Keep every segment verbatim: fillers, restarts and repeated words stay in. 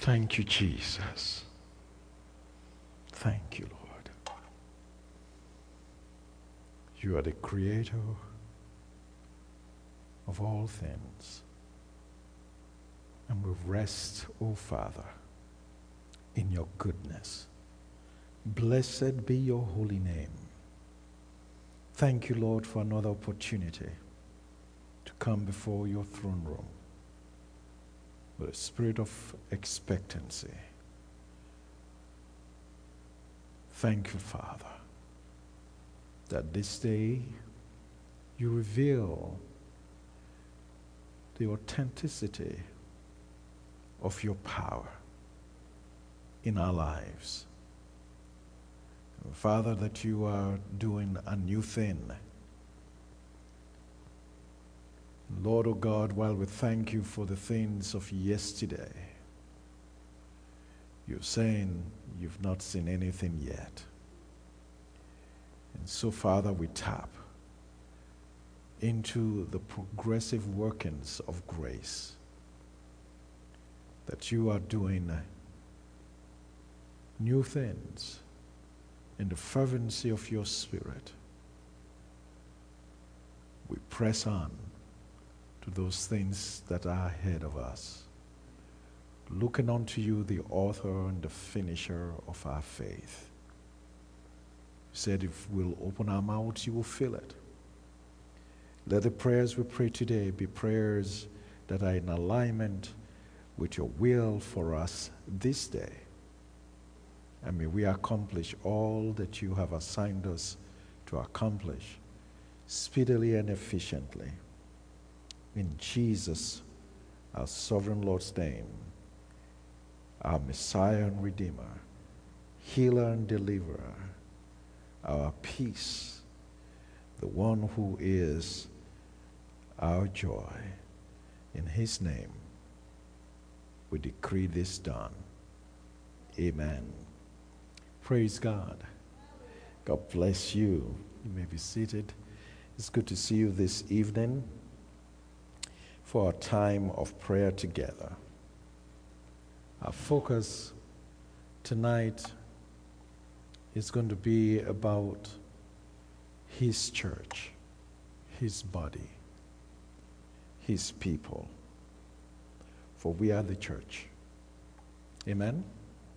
Thank you, Jesus. Thank you, Lord. You are the creator of all things. And we rest, O Father, in your goodness. Blessed be your holy name. Thank you, Lord, for another opportunity to come before your throne room with a spirit of expectancy. Thank you, Father, that this day you reveal the authenticity of your power in our lives. Father, that you are doing a new thing. Lord, O oh God, while we thank you for the things of yesterday, you're saying you've not seen anything yet. And so, Father, we tap into the progressive workings of grace that you are doing new things in the fervency of your Spirit. We press on to those things that are ahead of us, looking unto you, the author and the finisher of our faith. You said if we'll open our mouths, you will fill it. Let the prayers we pray today be prayers that are in alignment with your will for us this day. And may we accomplish all that you have assigned us to accomplish speedily and efficiently. In Jesus, our sovereign Lord's name, our Messiah and Redeemer, healer and deliverer, our peace, the one who is our joy. In his name, we decree this done. Amen. Praise God. God bless you. You may be seated. It's good to see you this evening for a time of prayer together. Our focus tonight is going to be about his church, his body, his people. For we are the church. Amen?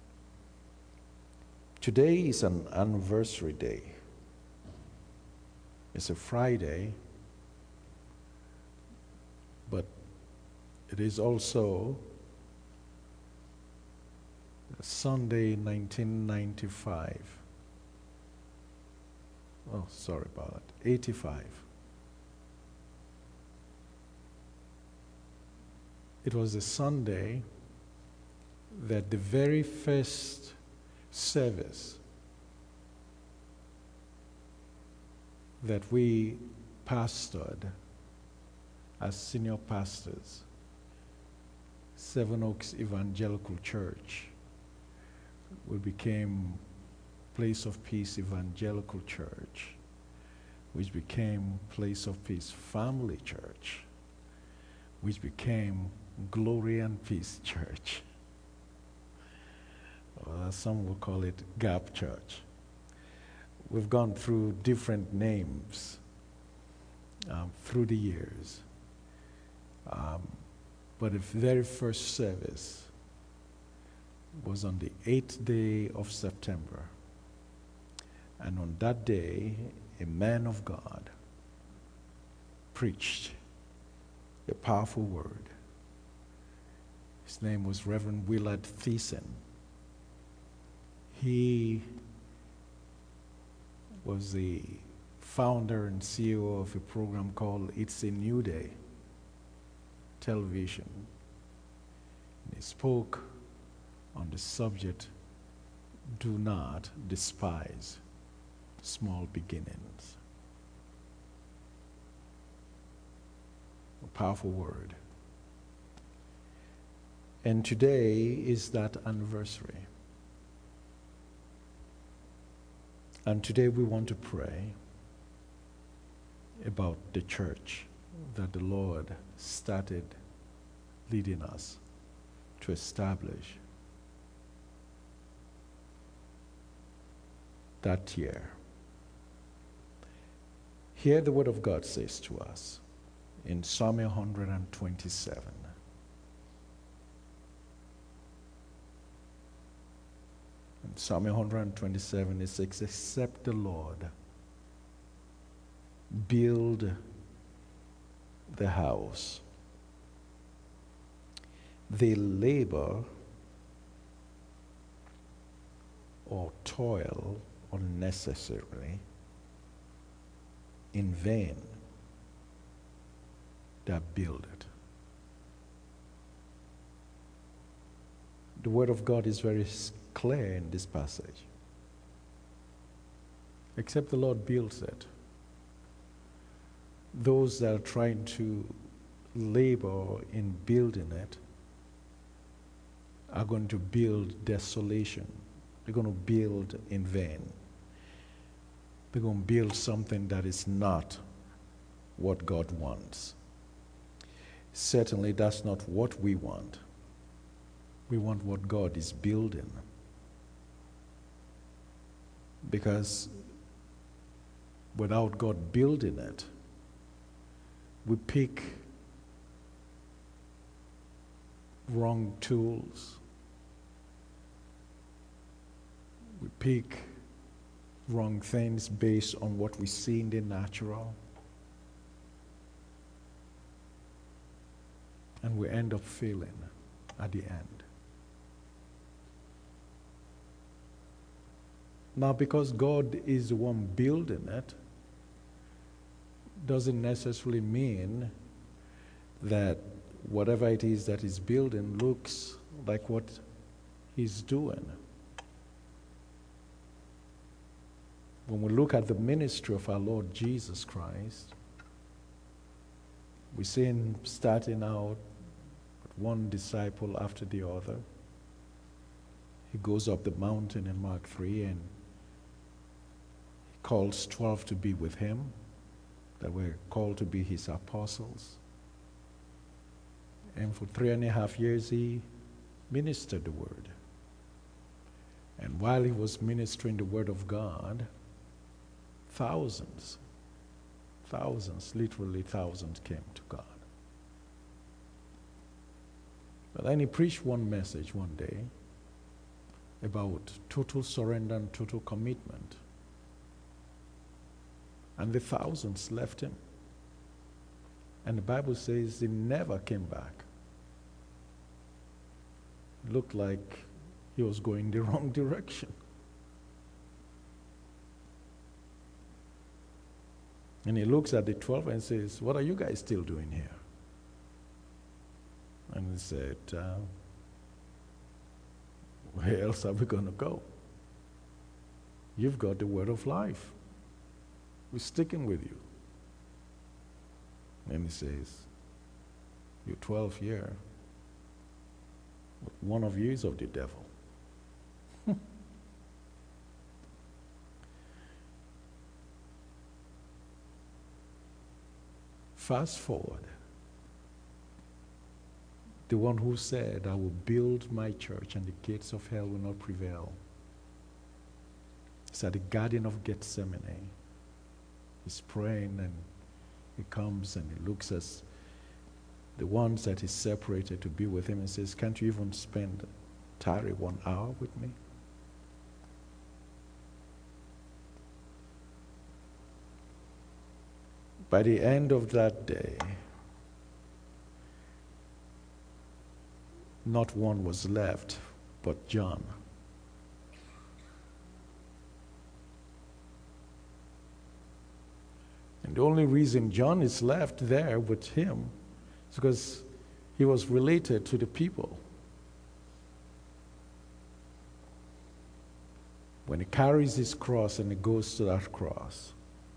Today is an anniversary day. It's a Friday, but it is also Sunday, nineteen ninety-five. Oh, sorry about that. eighty-five. It was a Sunday that the very first service that we pastored as senior pastors, Seven Oaks Evangelical Church, we became Place of Peace Evangelical Church, which became Place of Peace Family Church, which became Glory and Peace Church. Or some will call it Gap Church. We've gone through different names um, through the years. Um, but the very first service was on the eighth day of September. And on that day, a man of God preached a powerful word. His name was Reverend Willard Thiessen. He was the founder and C E O of a program called It's a New Day television. And he spoke on the subject, do not despise small beginnings. A powerful word. And today is that anniversary. And today we want to pray about the church that the Lord started leading us to establish that year. Here the word of God says to us in Psalm one twenty-seven. In Psalm one twenty-seven it says, except the Lord build the house, they labor or toil unnecessarily in vain that build it. The word of God is very clear in this passage. Except the Lord builds it, those that are trying to labor in building it are going to build desolation. They're going to build in vain. They're going to build something that is not what God wants. Certainly, that's not what we want. We want what God is building. Because without God building it, we pick wrong tools. We pick wrong things based on what we see in the natural. And we end up failing at the end. Now, because God is the one building it, doesn't necessarily mean that whatever it is that he's building looks like what he's doing. When we look at the ministry of our Lord Jesus Christ, we see him starting out with one disciple after the other. He goes up the mountain in Mark three and he calls twelve to be with him, that were called to be his apostles. And for three and a half years he ministered the word. And while he was ministering the word of God, thousands, thousands, literally thousands came to God. But then he preached one message one day about total surrender and total commitment. And the thousands left him. And the Bible says he never came back. It looked like he was going the wrong direction. And he looks at the twelve and says, "What are you guys still doing here?" And he said, uh, "Where else are we going to go? You've got the word of life. We're sticking with you." And he says, "You're twelve here. One of you is of the devil." Fast forward. The one who said, "I will build my church and the gates of hell will not prevail." It's at the Garden of Gethsemane. He's praying and he comes and he looks at the ones that he separated to be with him and says, "Can't you even spend, tarry one hour with me?" By the end of that day, not one was left but John. And the only reason John is left there with him is because he was related to the people. When he carries his cross and he goes to that cross,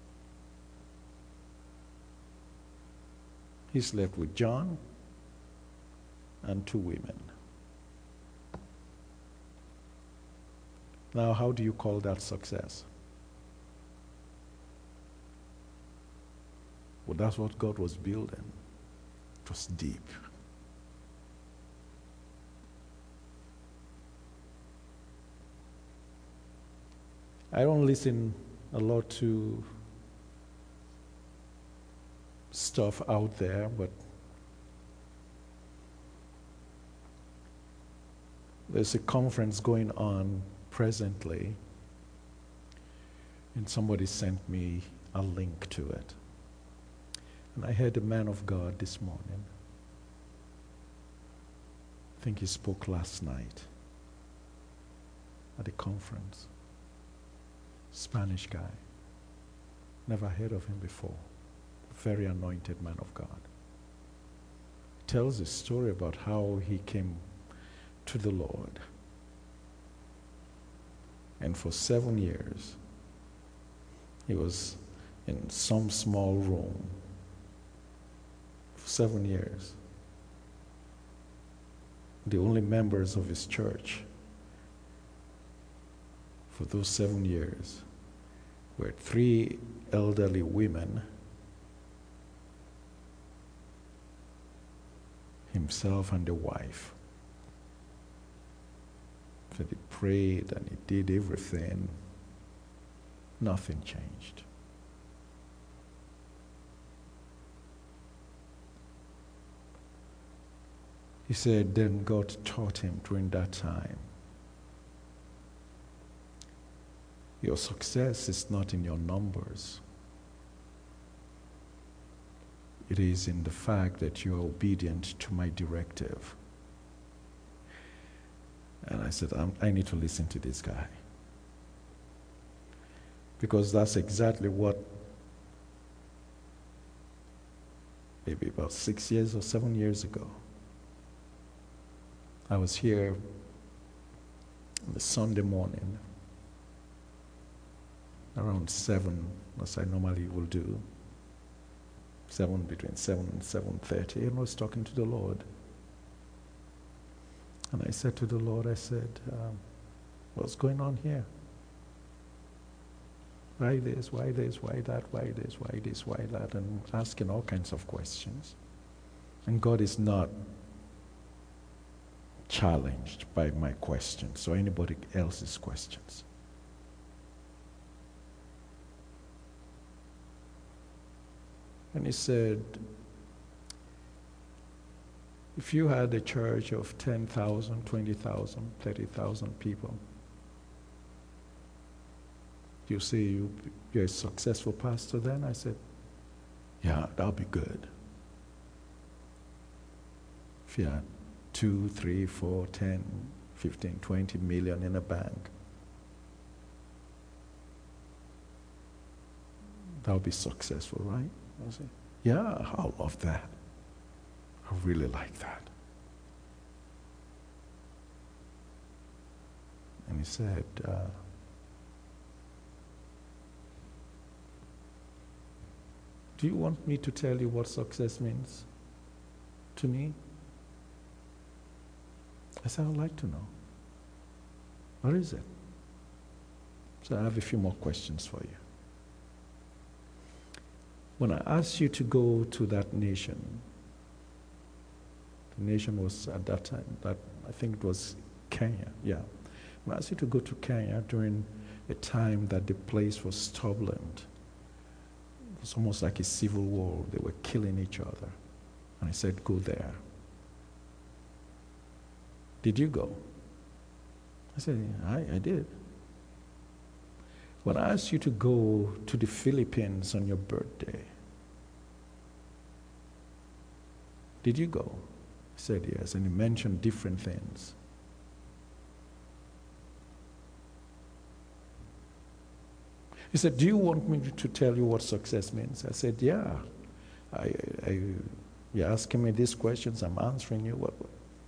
he's left with John and two women. Now, how do you call that success? Well, that's what God was building. It was deep. I don't listen a lot to stuff out there, but there's a conference going on presently, and somebody sent me a link to it. And I heard a man of God this morning. I think he spoke last night at the conference. Spanish guy. Never heard of him before. Very anointed man of God. Tells a story about how he came to the Lord. And for seven years, he was in some small room. For seven years. The only members of his church for those seven years were three elderly women, himself and the wife. So he prayed and he did everything. Nothing changed. He said, then God taught him during that time, your success is not in your numbers. It is in the fact that you are obedient to my directive. And I said, I'm, I need to listen to this guy. Because that's exactly what, maybe about six years or seven years ago, I was here on the Sunday morning, around seven, as I normally will do, seven, between seven and seven thirty, and I was talking to the Lord. And I said to the Lord, I said, um, what's going on here? Why this, why this, why that, why this, why this, why that, and asking all kinds of questions. And God is not challenged by my questions or anybody else's questions. And he said, if you had a church of ten thousand, twenty thousand, thirty thousand people, you say you, you're a successful pastor then? I said, yeah, that'll be good. If you had two, three, four, ten, fifteen, twenty million in a bank, that'll be successful, right? I said, yeah, I love that. I really like that. And he said, uh, do you want me to tell you what success means to me? I said, I'd like to know. What is it? So I have a few more questions for you. When I asked you to go to that nation, the nation was at that time, that I think it was Kenya, yeah. When I asked you to go to Kenya during a time that the place was turbulent, it was almost like a civil war, they were killing each other. And I said, go there. Did you go? I said, yeah, I, I did. When I asked you to go to the Philippines on your birthday, did you go? He said yes, and he mentioned different things. He said, do you want me to tell you what success means? I said, yeah. I, I, you're asking me these questions, I'm answering you. What,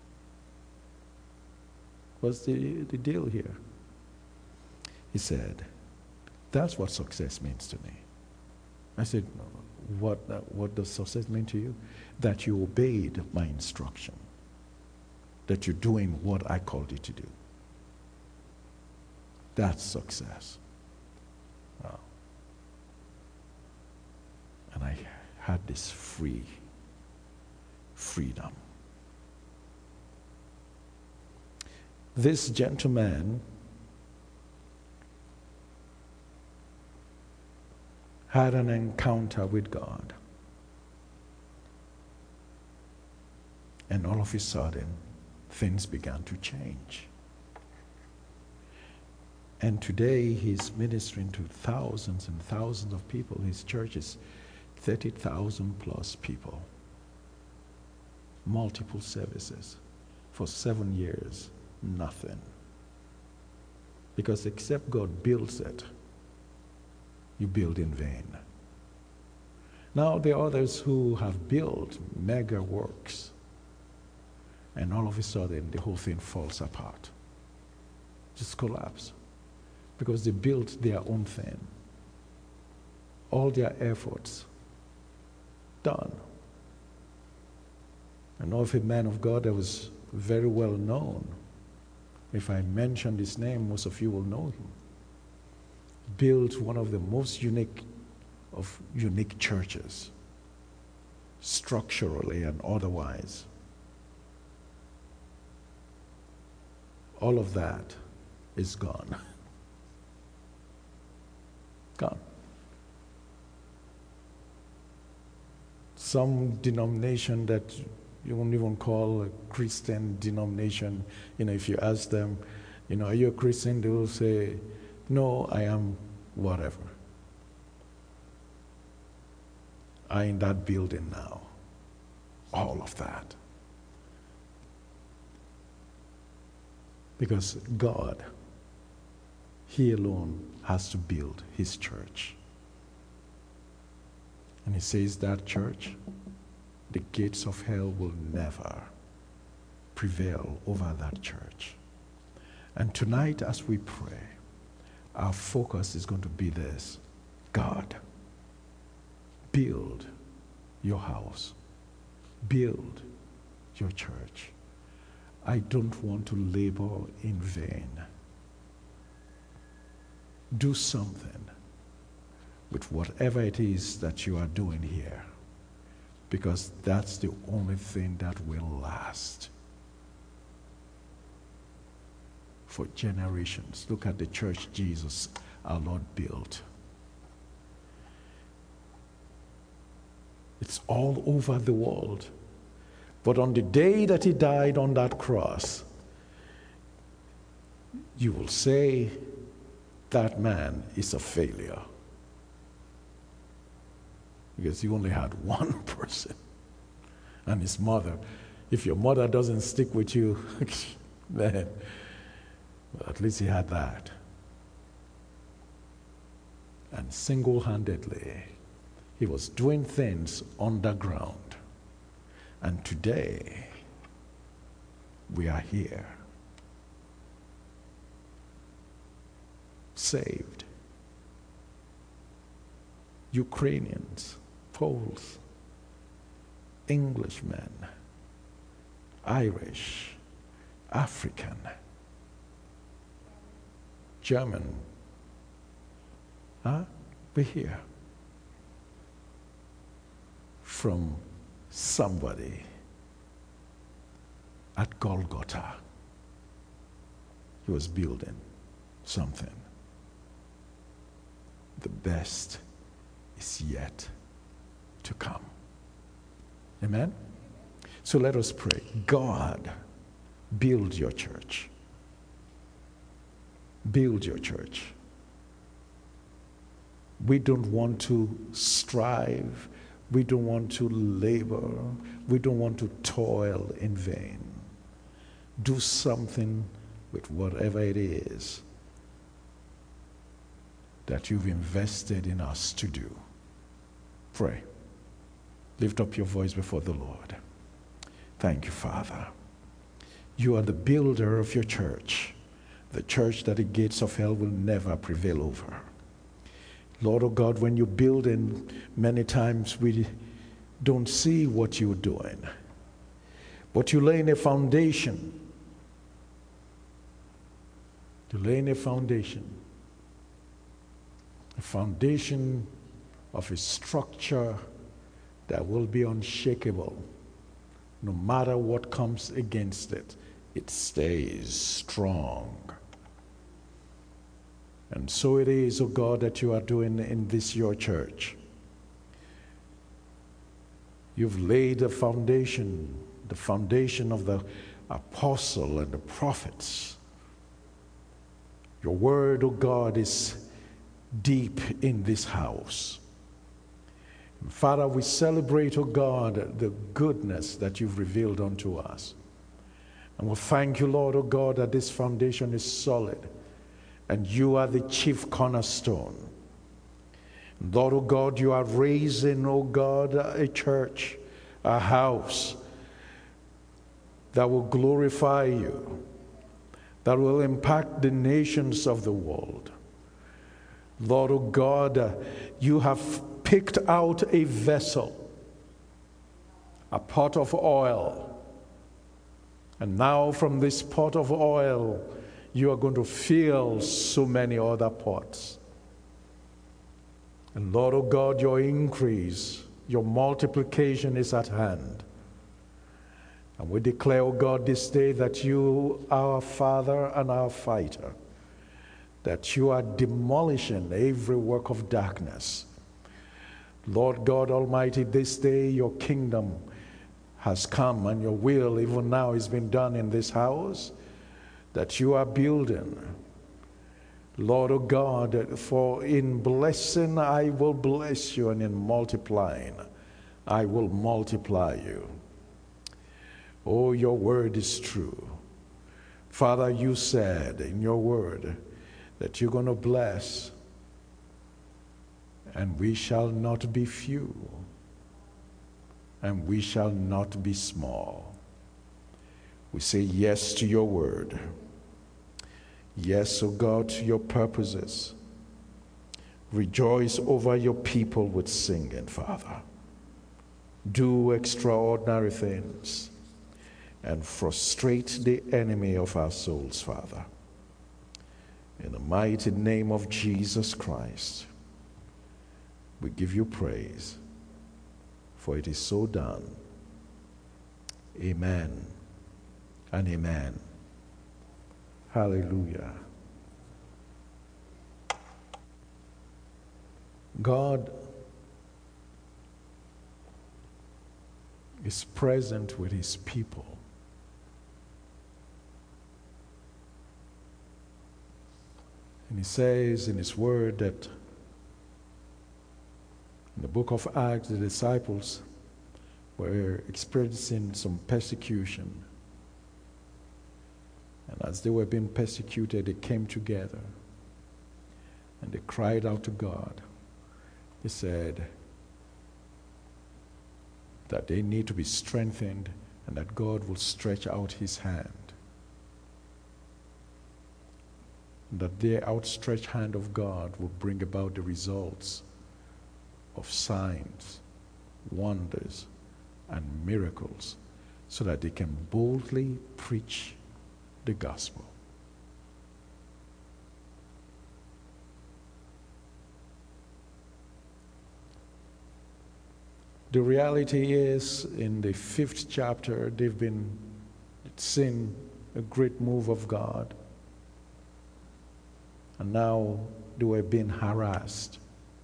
what's the, the deal here? He said, that's what success means to me. I said, what, uh, what does success mean to you? That you obeyed my instruction. That you're doing what I called you to do. That's success. Wow. And I had this free freedom. This gentleman had an encounter with God. And all of a sudden, things began to change. And today, he's ministering to thousands and thousands of people. His church is thirty thousand plus people. Multiple services. For seven years, nothing. Because except God builds it, you build in vain. Now there are others who have built mega works, and all of a sudden the whole thing falls apart. Just collapse. Because they built their own thing. All their efforts done. I know of a man of God that was very well known. If I mention his name, most of you will know him. Built one of the most unique of unique churches, structurally and otherwise. All of that is gone. Gone. Some denomination that you won't even call a Christian denomination, you know, if you ask them, you know, are you a Christian? They will say, no, I am whatever. I'm in that building now. All of that. Because God, He alone has to build His church. And He says that church, the gates of hell will never prevail over that church. And tonight as we pray, our focus is going to be this: God, build your house. Build your church. I don't want to labor in vain. Do something with whatever it is that you are doing here, because that's the only thing that will last for generations. Look at the church Jesus, our Lord, built. It's all over the world. But on the day that He died on that cross, you will say that man is a failure. Because he only had one person, and his mother. If your mother doesn't stick with you, then well, at least he had that. And single-handedly, he was doing things underground. And today, we are here, saved. Ukrainians, Poles, Englishmen, Irish, African, German. Huh? We're here. From somebody at Golgotha. He was building something. The best is yet to come. Amen? So let us pray. God, build your church. Build your church. We don't want to strive. We don't want to labor. We don't want to toil in vain. Do something with whatever it is that you've invested in us to do. Pray. Lift up your voice before the Lord. Thank you, Father. You are the builder of your church, the church that the gates of hell will never prevail over. Lord, oh God, when you build in, many times we don't see what you're doing. But you're laying a foundation. You're laying a foundation. A foundation of a structure that will be unshakable. No matter what comes against it, it stays strong. And so it is, O God, that you are doing in this your church. You've laid the foundation, the foundation of the apostle and the prophets. Your word, O God, is deep in this house. And Father, we celebrate, O God, the goodness that you've revealed unto us. And we thank you, Lord, O God, that this foundation is solid and you are the chief cornerstone. And Lord, O God, you are raising, O God, a church, a house that will glorify you, that will impact the nations of the world. Lord, O God, you have picked out a vessel, a pot of oil. And now from this pot of oil, you are going to fill so many other pots. And Lord, O God, your increase, your multiplication is at hand. And we declare, O God, this day that you, our Father and our fighter, that you are demolishing every work of darkness. Lord God Almighty, this day your kingdom has come and your will even now is being done in this house that you are building. Lord, O God, for in blessing I will bless you, and in multiplying I will multiply you. Oh, your word is true. Father, you said in your word that you're going to bless, and we shall not be few, and we shall not be small. We say yes to your word. Yes, O God, to your purposes. Rejoice over your people with singing, Father. Do extraordinary things and frustrate the enemy of our souls, Father. In the mighty name of Jesus Christ, we give you praise, for it is so done. Amen and amen. Hallelujah. God is present with his people. And he says in his word that in the book of Acts, the disciples were experiencing some persecution. And as they were being persecuted, they came together and they cried out to God. They said that they need to be strengthened and that God will stretch out his hand. That the outstretched hand of God will bring about the results of signs, wonders, and miracles so that they can boldly preach the gospel. The reality is, in the fifth chapter, they've been seeing a great move of God. And now they were being harassed.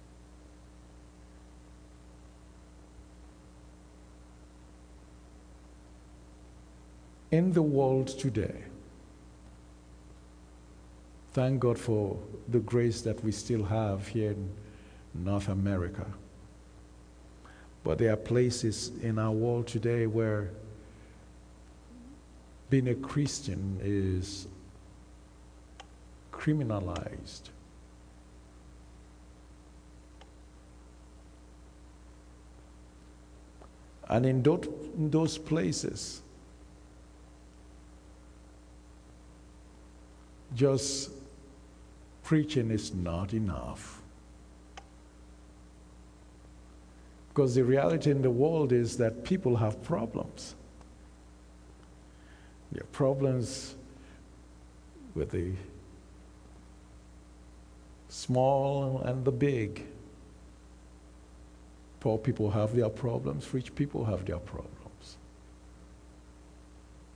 In the world today, thank God for the grace that we still have here in North America. But there are places in our world today where being a Christian is criminalized. And in those, in those places, just preaching is not enough. Because the reality in the world is that people have problems. There are problems with the small and the big. Poor people have their problems, rich people have their problems.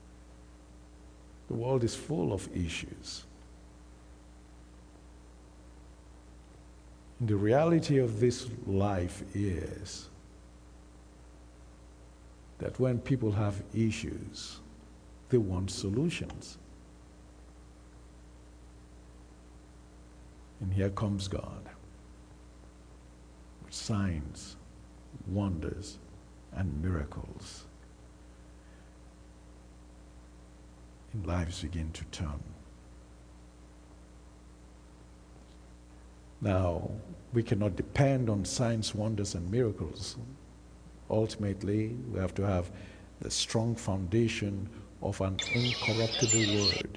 The world is full of issues. The reality of this life is that when people have issues, they want solutions. And here comes God with signs, wonders, and miracles. And lives begin to turn. Now, we cannot depend on signs, wonders, and miracles. Ultimately, we have to have the strong foundation of an incorruptible word.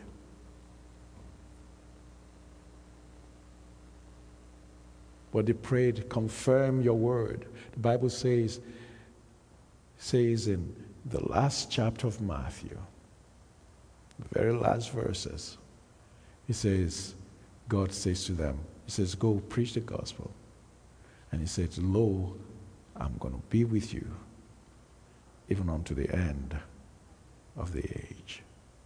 But they prayed, confirm your word. The Bible says, says in the last chapter of Matthew, the very last verses, he says, God says to them, he says, go preach the gospel. And he says, lo, I'm going to be with you even unto the end of the age.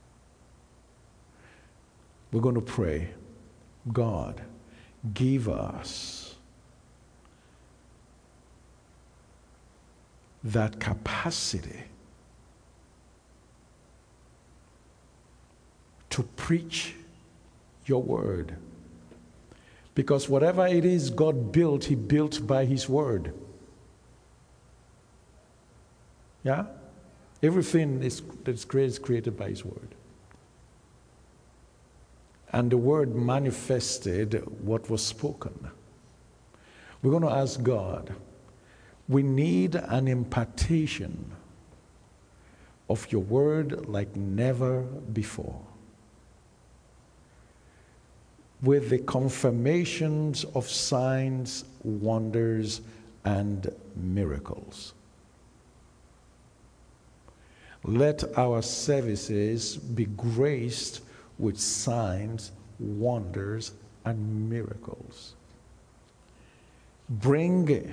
We're going to pray, God, give us that capacity to preach your word. Because whatever it is God built, he built by his word. Yeah? Everything is, that's created is created by his word. And the word manifested what was spoken. We're going to ask God, we need an impartation of your word like never before, with the confirmations of signs, wonders, and miracles. Let our services be graced with signs, wonders, and miracles. Bring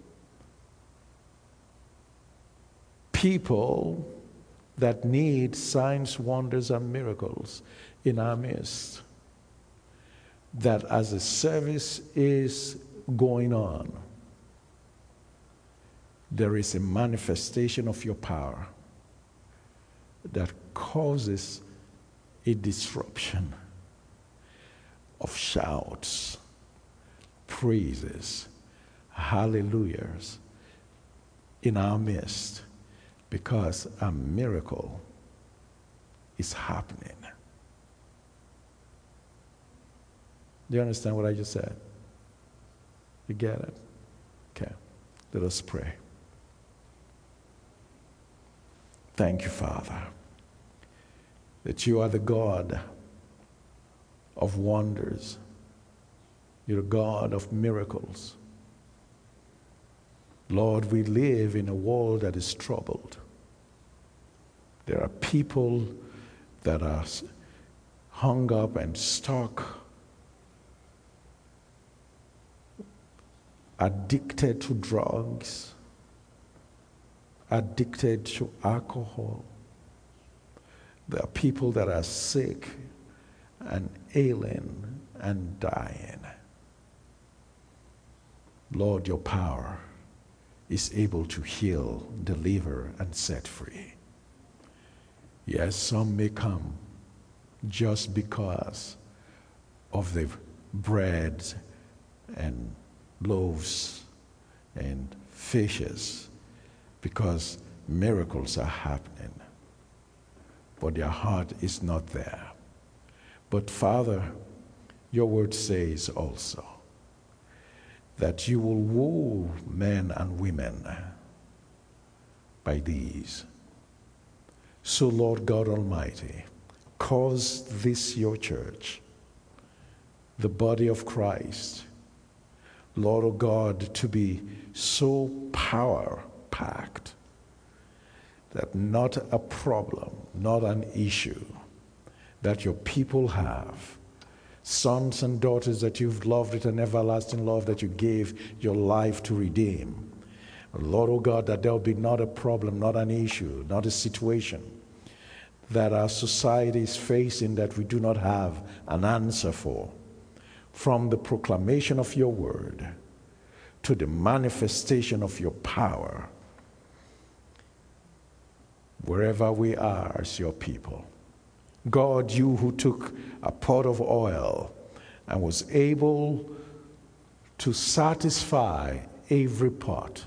people that need signs, wonders, and miracles in our midst, that as the service is going on, there is a manifestation of your power that causes a disruption of shouts, praises, hallelujahs in our midst, because a miracle is happening. Do you understand what I just said? You get it? Okay. Let us pray. Thank you, Father, that you are the God of wonders. You're a God of miracles. Lord, we live in a world that is troubled. There are people that are hung up and stuck, addicted to drugs, addicted to alcohol. There are people that are sick and ailing and dying. Lord, your power is able to heal, deliver, and set free. Yes, some may come just because of the bread and loaves and fishes, because miracles are happening, but their heart is not there. But Father, your word says also that you will woo men and women by these. So Lord God Almighty, cause this your church, the body of Christ, Lord of God, to be so power-packed that not a problem, not an issue that your people have, sons and daughters that you've loved with an everlasting love that you gave your life to redeem. Lord, oh God, that there will be not a problem, not an issue, not a situation that our society is facing that we do not have an answer for. From the proclamation of your word, to the manifestation of your power wherever we are as your people. God, you who took a pot of oil and was able to satisfy every pot,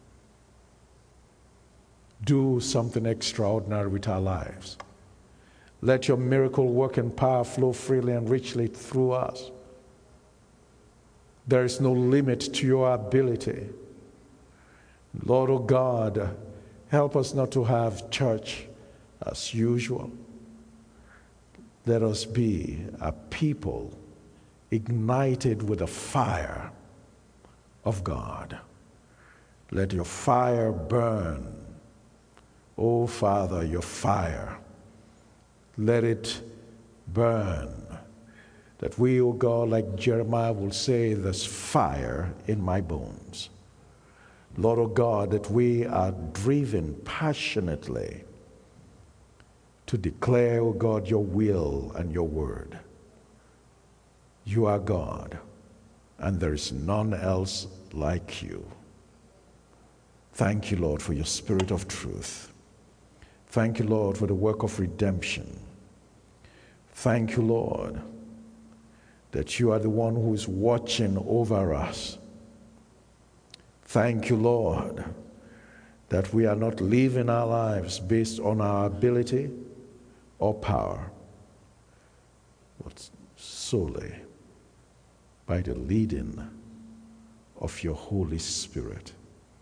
do something extraordinary with our lives. Let your miracle working power flow freely and richly through us. There is no limit to your ability. Lord, oh God, help us not to have church as usual. Let us be a people ignited with the fire of God. Let your fire burn. Oh, Father, your fire. Let it burn. That we, oh God, like Jeremiah will say, there's fire in my bones. Lord, oh God, that we are driven passionately to declare, oh God, your will and your word. You are God, and there is none else like you. Thank you, Lord, for your spirit of truth. Thank you, Lord, for the work of redemption. Thank you, Lord, that you are the one who is watching over us. Thank you, Lord, that we are not living our lives based on our ability or power, but solely by the leading of your Holy Spirit.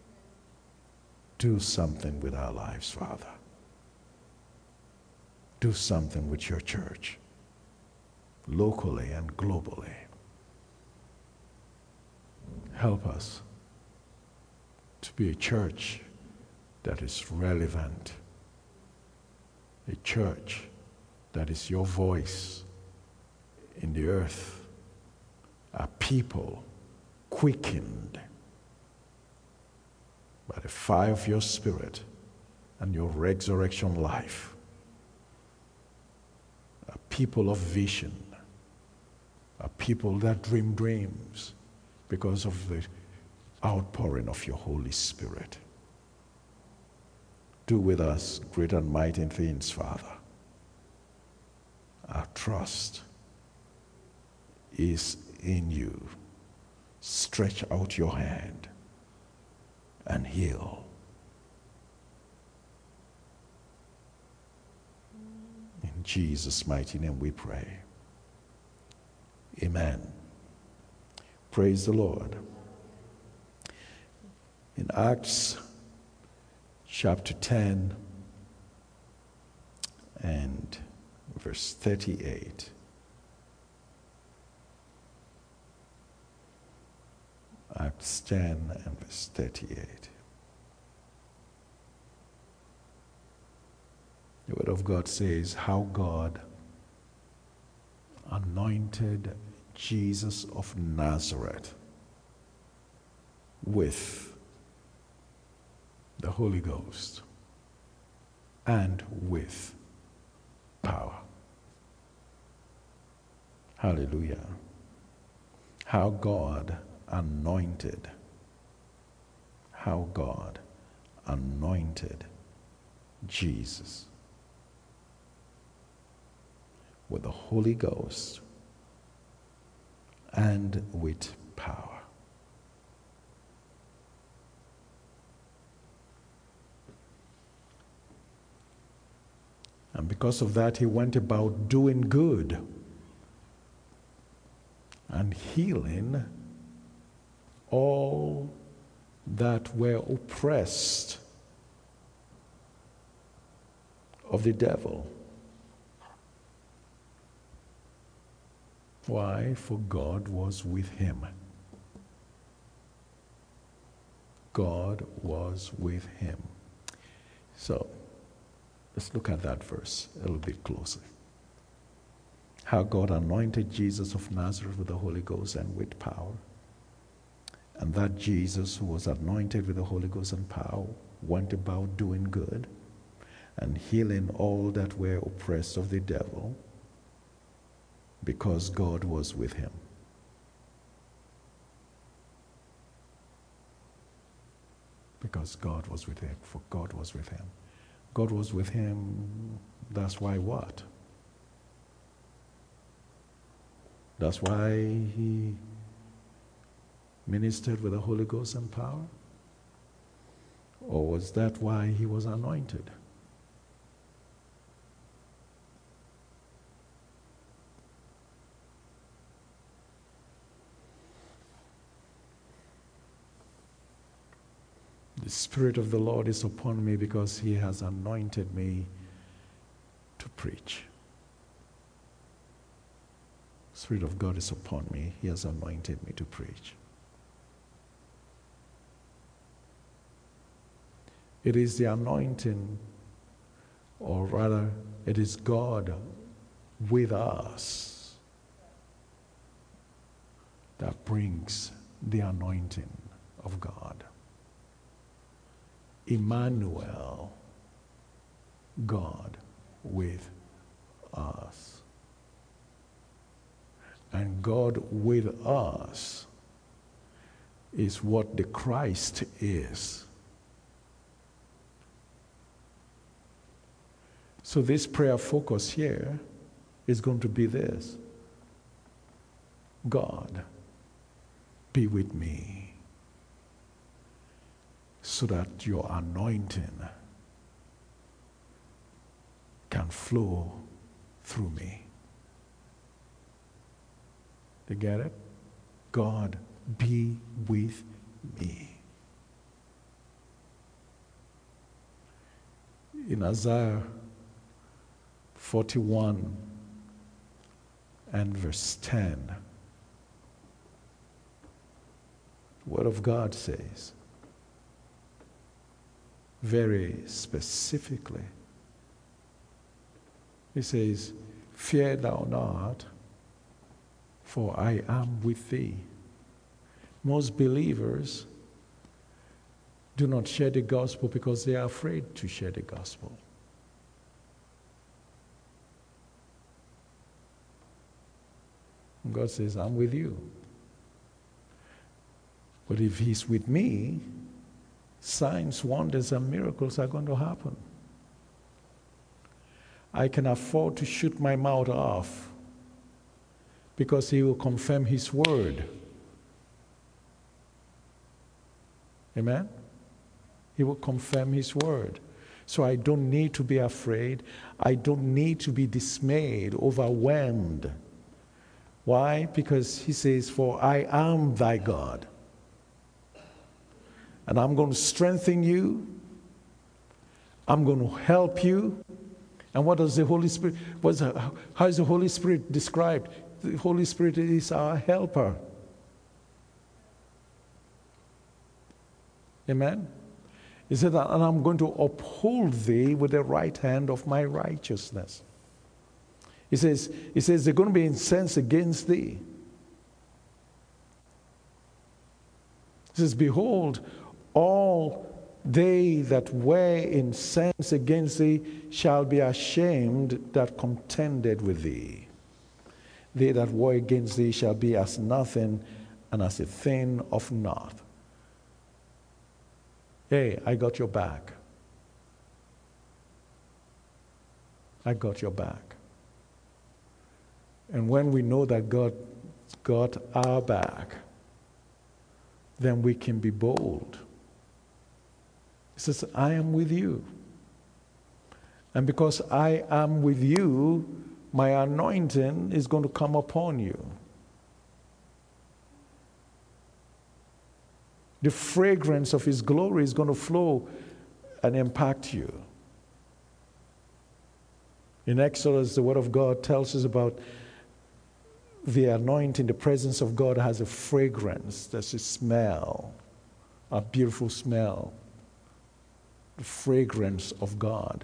Do something with our lives, Father. Do something with your church, locally and globally. Help us to be a church that is relevant, a church that is your voice in the earth, a people quickened by the fire of your spirit and your resurrection life, a people of vision, a people that dream dreams because of the outpouring of your Holy Spirit. Do with us great and mighty things, Father. Our trust is in you. Stretch out your hand and heal. In Jesus' mighty name we pray. Amen. Praise the Lord. In Acts chapter ten and verse thirty-eight, Acts ten and verse thirty-eight. The Word of God says how God anointed Jesus of Nazareth with the Holy Ghost and with power. Hallelujah. How God anointed, how God anointed Jesus with the Holy Ghost and with power. And because of that, he went about doing good and healing all that were oppressed of the devil. Why? For God was with him. God was with him. So, let's look at that verse a little bit closer. How God anointed Jesus of Nazareth with the Holy Ghost and with power. And that Jesus, who was anointed with the Holy Ghost and power, went about doing good and healing all that were oppressed of the devil, because God was with him. Because God was with him, for God was with him. God was with him, that's why what? That's why he ministered with the Holy Ghost and power? Or was that why he was anointed? The Spirit of the Lord is upon me because he has anointed me to preach. The Spirit of God is upon me. He has anointed me to preach. It is the anointing, or rather, it is God with us that brings the anointing of God. Emmanuel, God with us. And God with us is what the Christ is. So this prayer focus here is going to be this: God, be with me so that your anointing can flow through me. You get it? God, be with me. In Isaiah forty-one and verse ten, the Word of God says, very specifically, he says, fear thou not, for I am with thee. Most believers do not share the gospel because they are afraid to share the gospel. And God says, I'm with you. But if he's with me, signs, wonders, and miracles are going to happen. I can afford to shoot my mouth off because he will confirm his word. Amen? He will confirm his word. So I don't need to be afraid. I don't need to be dismayed, overwhelmed. Why? Because he says, for I am thy God. And I'm going to strengthen you. I'm going to help you. And what does the Holy Spirit, what's, how is the Holy Spirit described? The Holy Spirit is our helper. Amen? He said, and I'm going to uphold thee with the right hand of my righteousness. He says, he says, they're going to be incensed against thee. He says, behold, all they that were incensed against thee shall be ashamed that contended with thee. They that war against thee shall be as nothing and as a thing of naught. Hey, I got your back. I got your back. And when we know that God got our back, then we can be bold. He says, I am with you. And because I am with you, my anointing is going to come upon you. The fragrance of his glory is going to flow and impact you. In Exodus, the Word of God tells us about the anointing. The presence of God has a fragrance. There's a smell, a beautiful smell. The fragrance of God.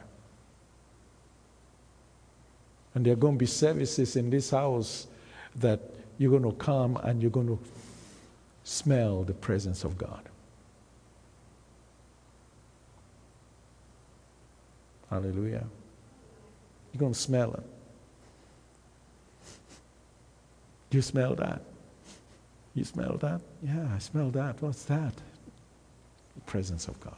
And there are going to be services in this house that you're going to come and you're going to smell the presence of God. Hallelujah. You're going to smell it. You smell that? You smell that? Yeah, I smell that. What's that? presence of God.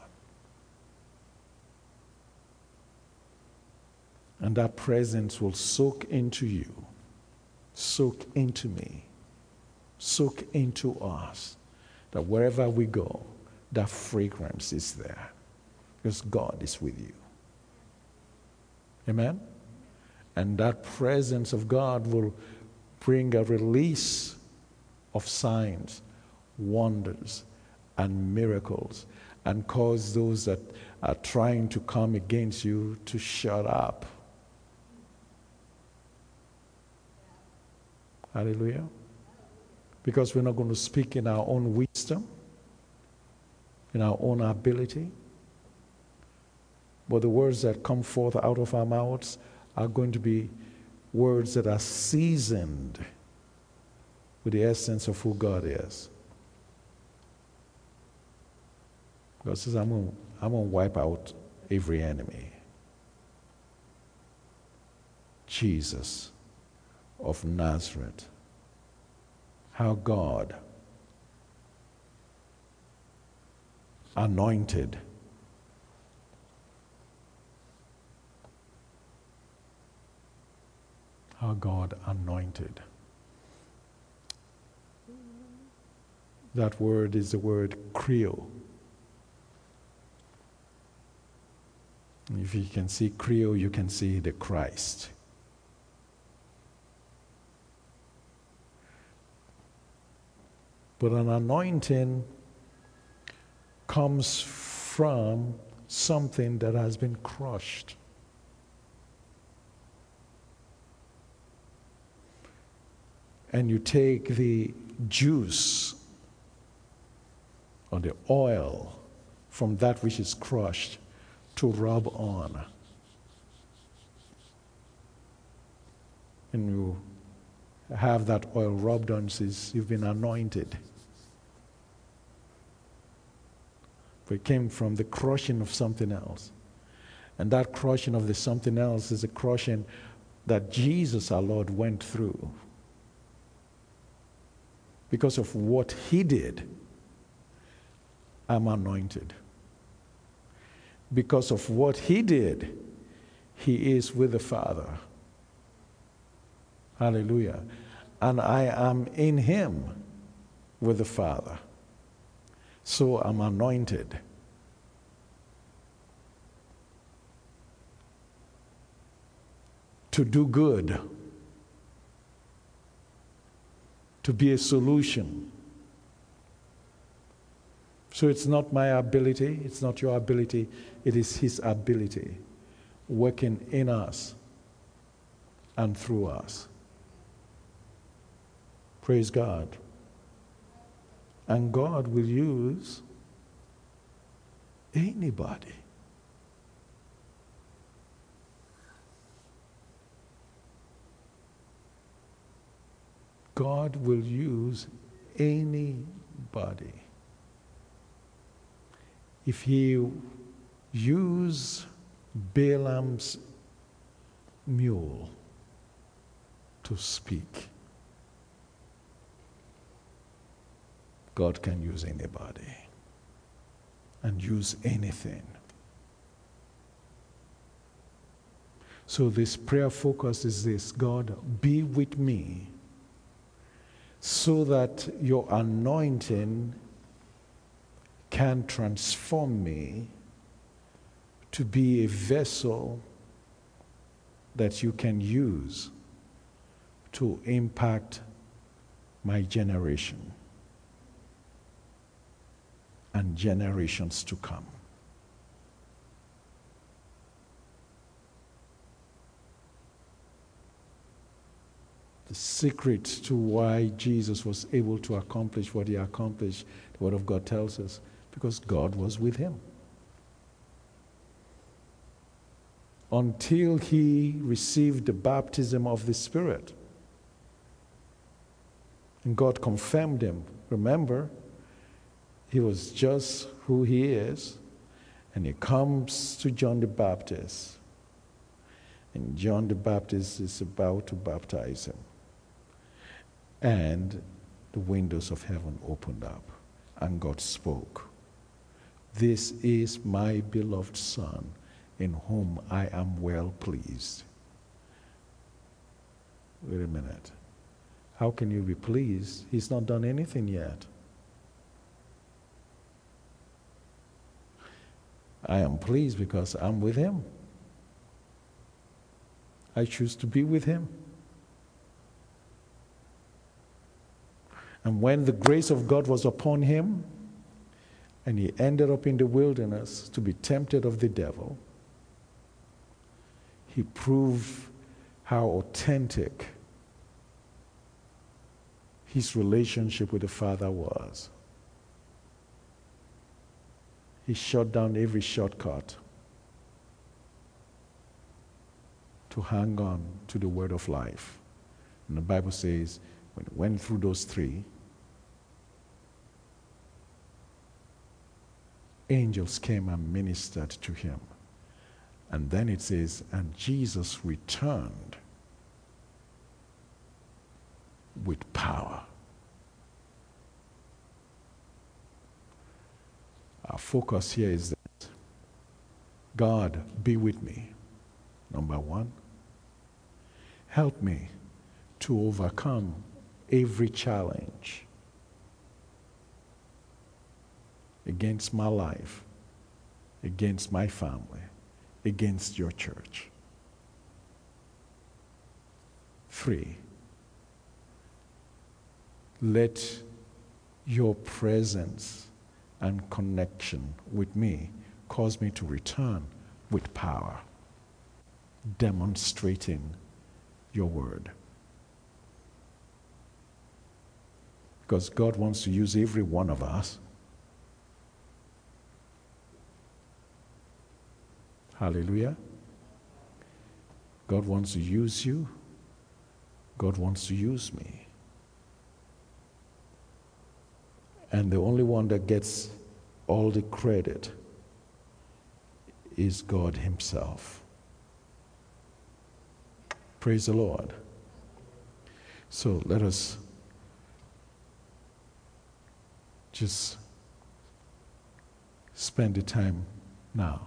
And that presence will soak into you, soak into me, soak into us, that wherever we go, that fragrance is there because God is with you. Amen? And that presence of God will bring a release of signs, wonders, and miracles, and cause those that are trying to come against you to shut up. Hallelujah. Because we're not going to speak in our own wisdom, in our own ability, but the words that come forth out of our mouths are going to be words that are seasoned with the essence of who God is. God says, I'm going, I'm going to wipe out every enemy. Jesus of Nazareth, how God anointed how God anointed. That word is the word Creo. If you can see Creo, you can see the Christ. But an anointing comes from something that has been crushed. And you take the juice or the oil from that which is crushed to rub on. And you have that oil rubbed on, says you've been anointed. But it came from the crushing of something else. And that crushing of the something else is a crushing that Jesus our Lord went through. Because of what he did, I'm anointed. Because of what he did, he is with the Father. Hallelujah. And I am in him with the Father. So I'm anointed. To do good. To be a solution. So it's not my ability, it's not your ability, it is his ability working in us and through us. Praise God. And God will use anybody. God will use anybody. If he used Balaam's mule to speak, God can use anybody and use anything. So this prayer focus is this: God, be with me so that your anointing can transform me to be a vessel that you can use to impact my generation and generations to come. The secret to why Jesus was able to accomplish what he accomplished, the Word of God tells us, because God was with him. Until he received the baptism of the Spirit. And God confirmed him. Remember, he was just who he is, and he comes to John the Baptist. And John the Baptist is about to baptize him. And the windows of heaven opened up, and God spoke. This is my beloved Son, in whom I am well pleased. Wait a minute. How can you be pleased? He's not done anything yet. I am pleased because I'm with him. I choose to be with him. And when the grace of God was upon him, and he ended up in the wilderness to be tempted of the devil, he proved how authentic his relationship with the Father was. He shut down every shortcut to hang on to the word of life. And the Bible says, when he went through those three, angels came and ministered to him. And then it says, and Jesus returned with power. Our focus here is that God, be with me. Number one, help me to overcome every challenge against my life, against my family, against your church. Three, let your presence and connection with me cause me to return with power, demonstrating your word. Because God wants to use every one of us. Hallelujah. God wants to use you. God wants to use me. And the only one that gets all the credit is God himself. Praise the Lord. So let us just spend the time now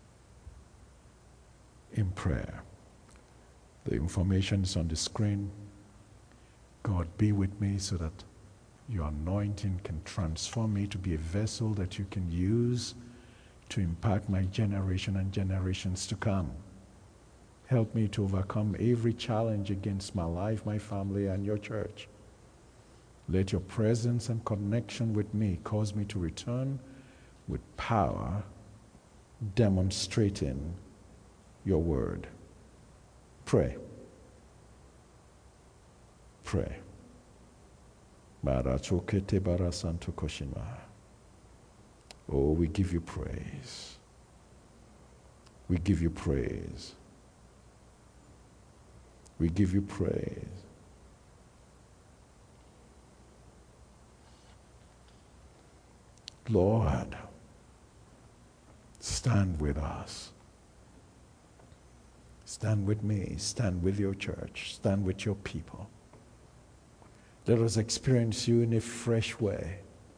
in prayer. The information is on the screen. God, be with me so that your anointing can transform me to be a vessel that you can use to impact my generation and generations to come. Help me to overcome every challenge against my life, my family, and your church. Let your presence and connection with me cause me to return with power, demonstrating your word. Pray. Pray. Oh, we give you praise. We give you praise. We give you praise. Lord, stand with us. Stand with me. Stand with your church. Stand with your people. Let us experience you in a fresh way.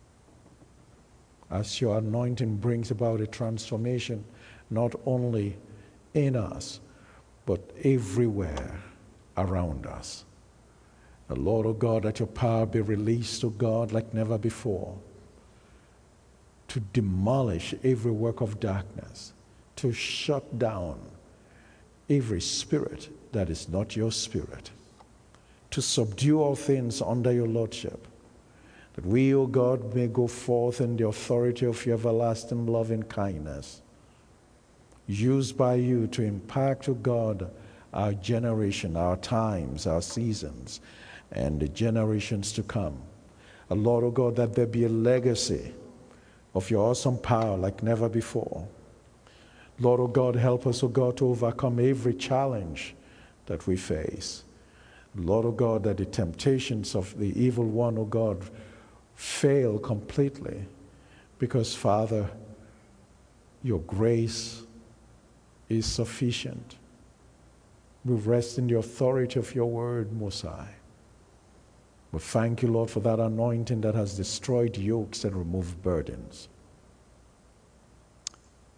As your anointing brings about a transformation, not only in us, but everywhere around us. The Lord, O God, let your power be released, O God, like never before, to demolish every work of darkness, to shut down every spirit that is not your spirit, to subdue all things under your lordship, that we, O God, may go forth in the authority of your everlasting love and kindness, used by you to impact, O God, our generation, our times, our seasons, and the generations to come. And Lord, O God, that there be a legacy of your awesome power like never before. Lord, O God, help us, O God, to overcome every challenge that we face. Lord, O God, that the temptations of the evil one, O God, fail completely, because, Father, your grace is sufficient. We rest in the authority of your word, Most High. We thank you, Lord, for that anointing that has destroyed yokes and removed burdens.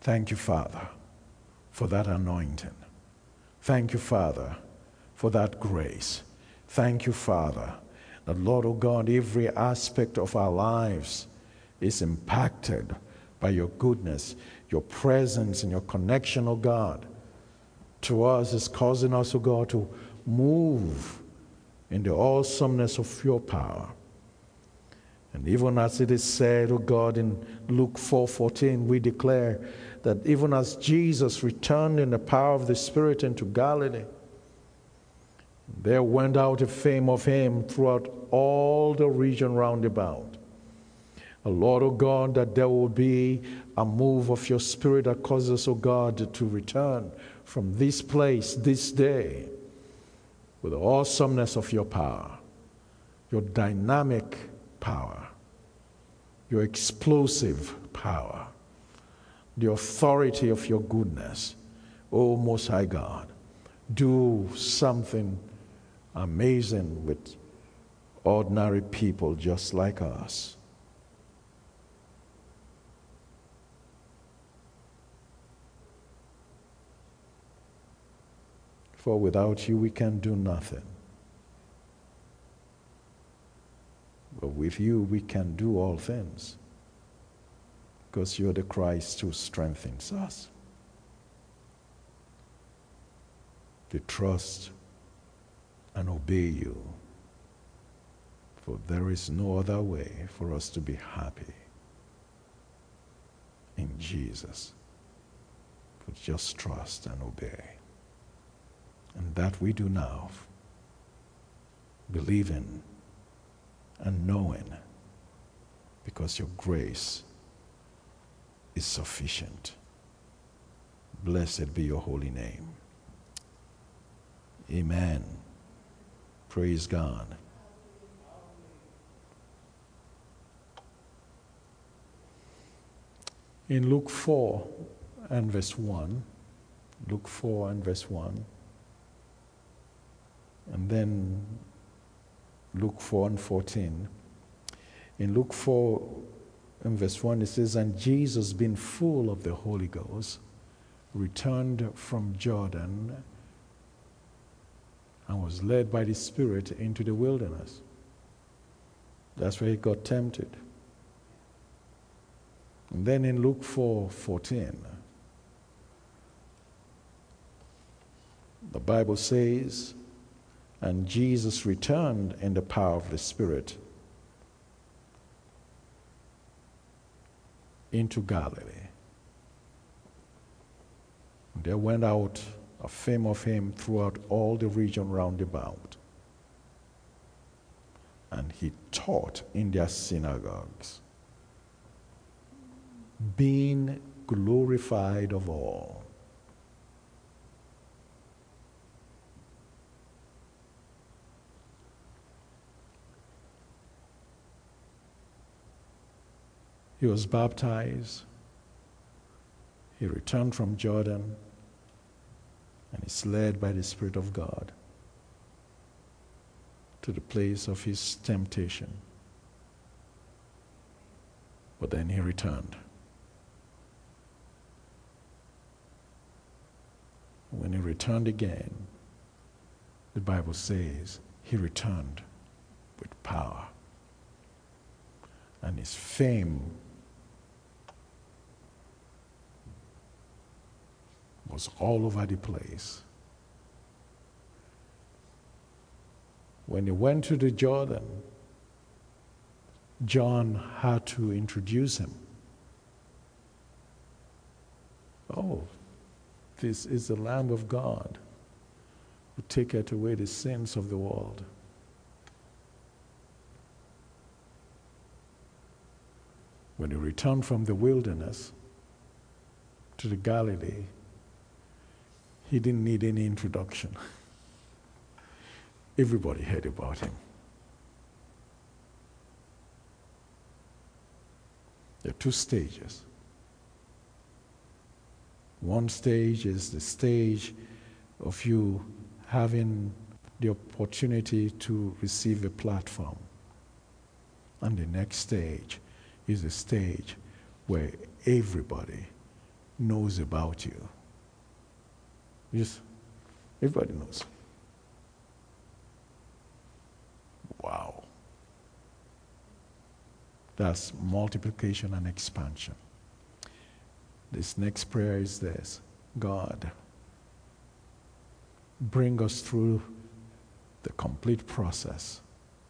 Thank you, Father, for that anointing. Thank you, Father, for that grace. Thank you, Father, that, Lord, oh God, every aspect of our lives is impacted by your goodness, your presence, and your connection, oh God, to us is causing us, oh God, to move in the awesomeness of your power. And even as it is said, oh God, in Luke four fourteen, we declare that even as Jesus returned in the power of the Spirit into Galilee, there went out a fame of him throughout all the region round about. Oh Lord, oh God, that there will be a move of your Spirit that causes, oh God, to return from this place this day with the awesomeness of your power, your dynamic power, your explosive power, the authority of your goodness. Oh, Most High God, do something amazing with ordinary people just like us. For without you, we can do nothing. But with you, we can do all things, because you're the Christ who strengthens us. To trust and obey you, for there is no other way for us to be happy in Jesus, but just trust and obey. And that we do now, believing and knowing, because your grace is sufficient. Blessed be your holy name. Amen. Praise God. In Luke four and verse one, Luke four and verse one, and then Luke four and fourteen. In Luke four and verse one, it says, and Jesus, being full of the Holy Ghost, returned from Jordan and was led by the Spirit into the wilderness. That's where he got tempted. And then in Luke four fourteen, the Bible says, and Jesus returned in the power of the Spirit into Galilee. And there went out a fame of him throughout all the region round about. And he taught in their synagogues, being glorified of all. He was baptized. He returned from Jordan and is led by the Spirit of God to the place of his temptation. But then he returned. When he returned again, the Bible says he returned with power. And his fame was all over the place. When he went to the Jordan, John had to introduce him. Oh, this is the Lamb of God who taketh away the sins of the world. When he returned from the wilderness to the Galilee, he didn't need any introduction. Everybody heard about him. There are two stages. One stage is the stage of you having the opportunity to receive a platform. And the next stage is a stage where everybody knows about you. Yes, everybody knows. Wow. That's multiplication and expansion. This next prayer is this: God, bring us through the complete process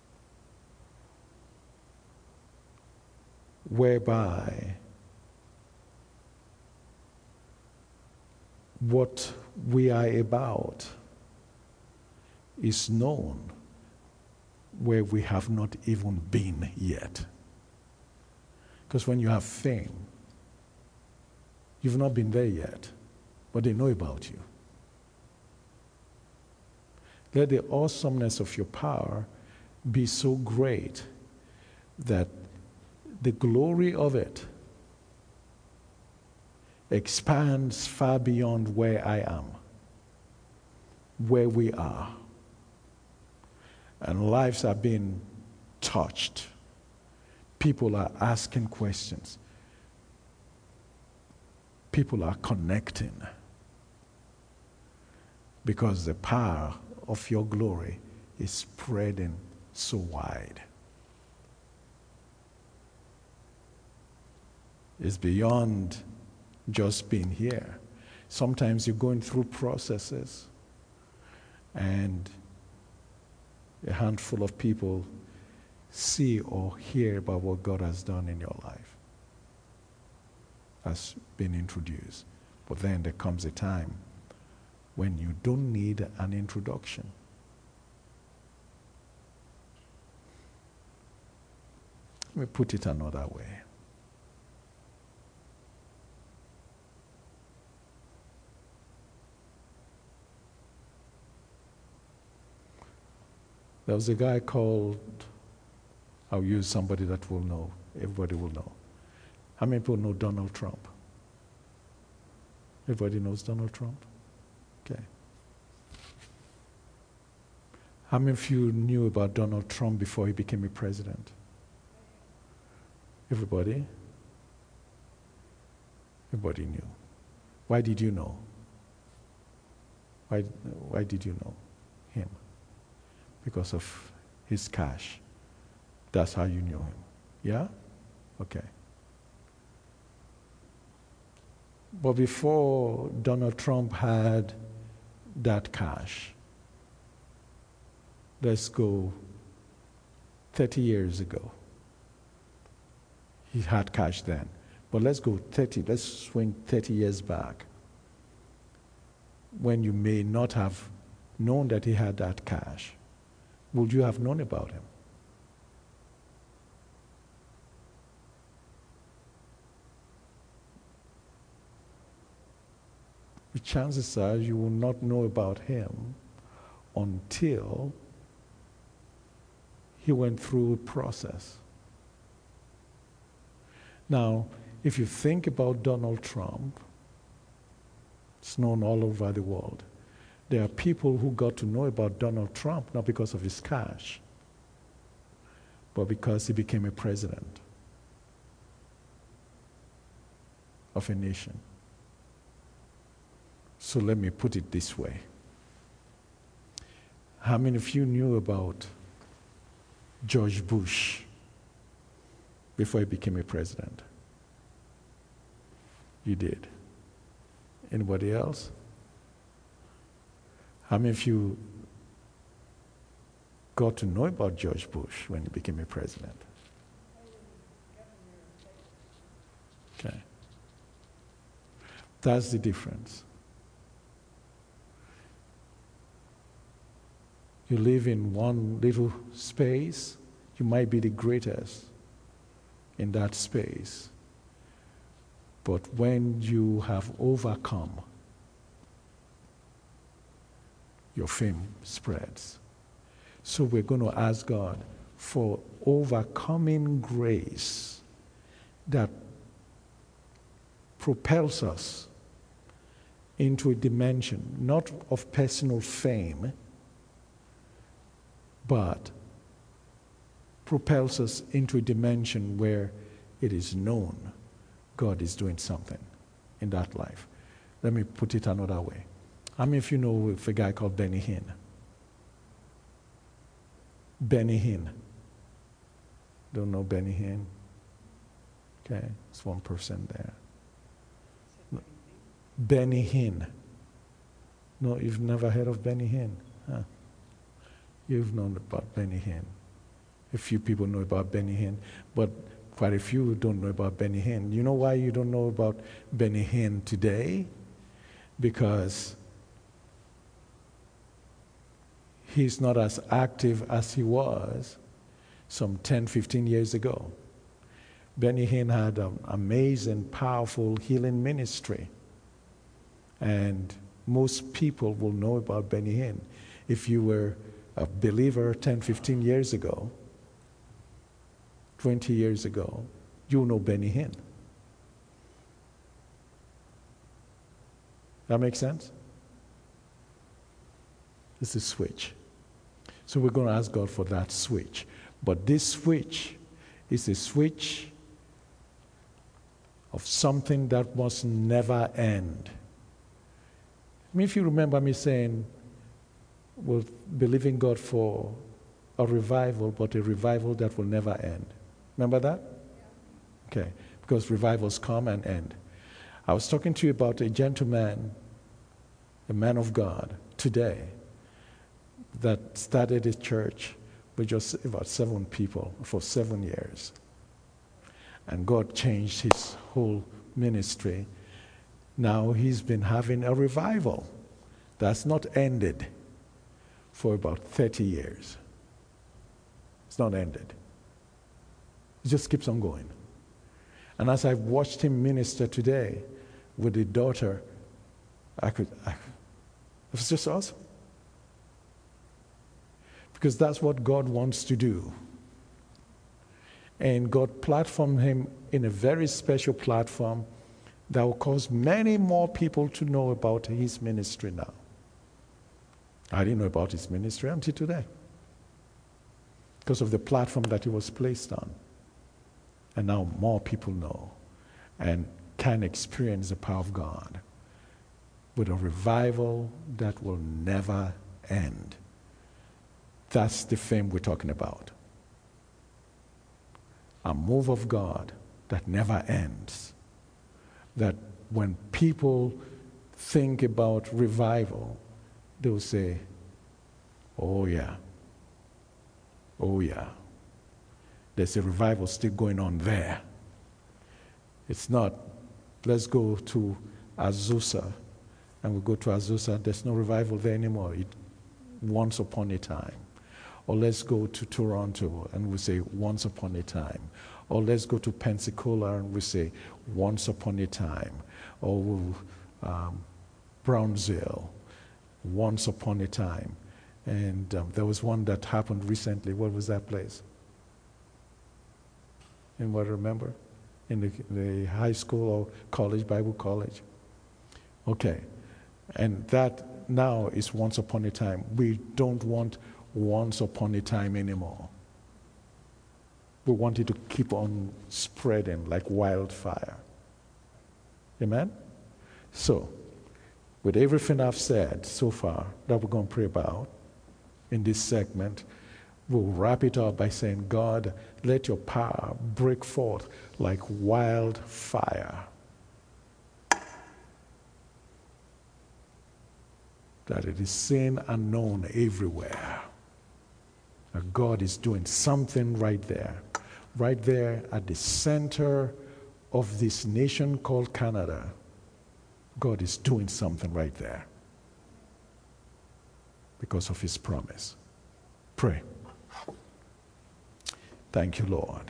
whereby what we are about is known where we have not even been yet. Because when you have fame, you've not been there yet, but they know about you. Let the awesomeness of your power be so great that the glory of it expands far beyond where I am, where we are. And lives are being touched. People are asking questions. People are connecting. Because the power of your glory is spreading so wide. It's beyond just being here. Sometimes you're going through processes and a handful of people see or hear about what God has done in your life, has been introduced. But then there comes a time when you don't need an introduction. Let me put it another way. There was a guy called, I'll use somebody that will know, everybody will know. How many people know Donald Trump? Everybody knows Donald Trump? Okay. How many of you knew about Donald Trump before he became a president? Everybody? Everybody knew. Why did you know? Why, why did you know him? Because of his cash. That's how you knew him. Yeah? Okay. But before Donald Trump had that cash, let's go thirty years ago. He had cash then. But let's go thirty, let's swing thirty years back, when you may not have known that he had that cash. Would you have known about him? The chances are you will not know about him until he went through a process. Now, if you think about Donald Trump, it's known all over the world. There are people who got to know about Donald Trump not because of his cash, but because he became a president of a nation. So let me put it this way. How many of you knew about George Bush before he became a president? You did. Anybody else? How many of you got to know about George Bush when he became a president? Okay. That's the difference. You live in one little space, you might be the greatest in that space. But when you have overcome, your fame spreads. So we're going to ask God for overcoming grace that propels us into a dimension, not of personal fame, but propels us into a dimension where it is known God is doing something in that life. Let me put it another way. How many of you know of a guy called Benny Hinn? Benny Hinn. Don't know Benny Hinn? Okay, it's one person there. No. Benny Hinn. No, you've never heard of Benny Hinn? Huh. You've known about Benny Hinn. A few people know about Benny Hinn, but quite a few don't know about Benny Hinn. You know why you don't know about Benny Hinn today? Because he's not as active as he was some ten, fifteen years ago. Benny Hinn had an amazing, powerful healing ministry. And most people will know about Benny Hinn. If you were a believer ten, fifteen years ago, twenty years ago, you know Benny Hinn. That makes sense? It's a switch. So we're going to ask God for that switch. But this switch is a switch of something that must never end. I mean, if you remember me saying, we'll believe in God for a revival, but a revival that will never end. Remember that? Okay, because revivals come and end. I was talking to you about a gentleman, a man of God, today, that started a church with just about seven people for seven years. And God changed his whole ministry. Now he's been having a revival that's not ended for about thirty years. It's not ended. It just keeps on going. And as I've watched him minister today with a daughter, I could, I, it was just awesome. Because that's what God wants to do. And God platformed him in a very special platform that will cause many more people to know about his ministry now. I didn't know about his ministry until today, because of the platform that he was placed on. And now more people know and can experience the power of God with a revival that will never end. That's the fame we're talking about. A move of God that never ends. That when people think about revival, they'll say, oh yeah, oh yeah. There's a revival still going on there. It's not, let's go to Azusa, and we go to Azusa, there's no revival there anymore. It, once upon a time. Or let's go to Toronto, and we say, once upon a time. Or let's go to Pensacola, and we say, once upon a time. Or um, Brownsville, once upon a time. And um, there was one that happened recently. What was that place? Anyone remember? In the, the high school or college, Bible college? Okay. And that now is once upon a time. We don't want once upon a time anymore. We want it to keep on spreading like wildfire. Amen? So, with everything I've said so far that we're going to pray about in this segment, we'll wrap it up by saying, God, let your power break forth like wildfire. That it is seen and known everywhere. That God is doing something right there. Right there at the center of this nation called Canada. God is doing something right there. Because of his promise. Pray. Thank you, Lord.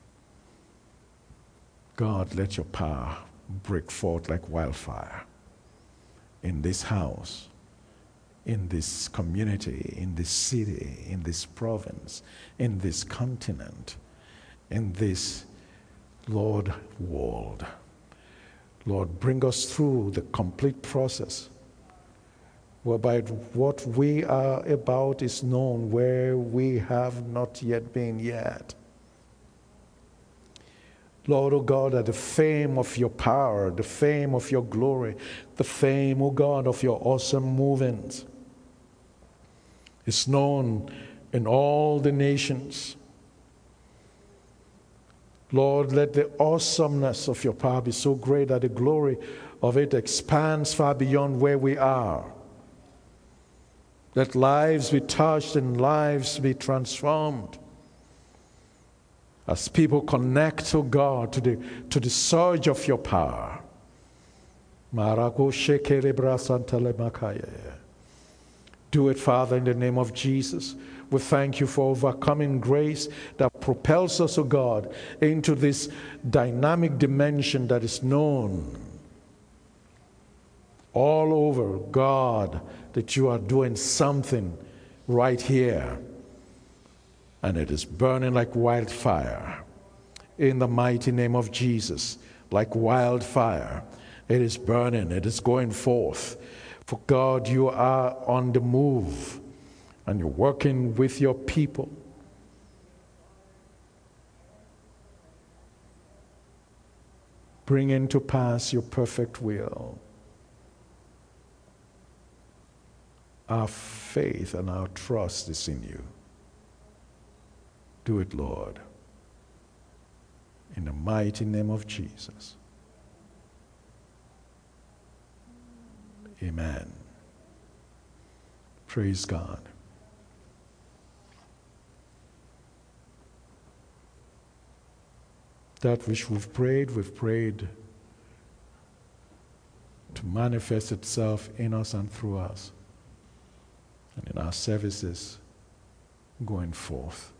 God, let your power break forth like wildfire in this house, in this community, in this city, in this province, in this continent, in this, Lord, world. Lord, bring us through the complete process whereby what we are about is known where we have not yet been yet. Lord, O God, that the fame of your power, the fame of your glory, the fame, O God, of your awesome movements is known in all the nations. Lord, let the awesomeness of your power be so great that the glory of it expands far beyond where we are. Let lives be touched and lives be transformed as people connect to God, to the, to the surge of your power. Do it, Father, in the name of Jesus. We thank you for overcoming grace that propels us, O God, into this dynamic dimension that is known all over, God, that you are doing something right here. And it is burning like wildfire. In the mighty name of Jesus, like wildfire, it is burning, it is going forth. For God, you are on the move, and you're working with your people. Bring into pass your perfect will. Our faith and our trust is in you. Do it, Lord, in the mighty name of Jesus. Amen. Praise God. That which we've prayed, we've prayed to manifest itself in us and through us, and in our services going forth.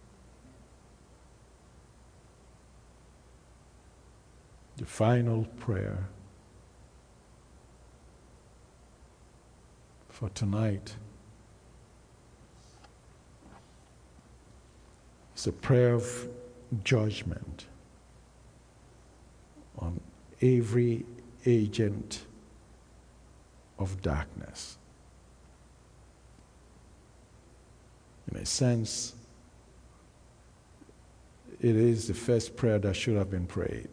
The final prayer for tonight is a prayer of judgment on every agent of darkness. In a sense, it is the first prayer that should have been prayed.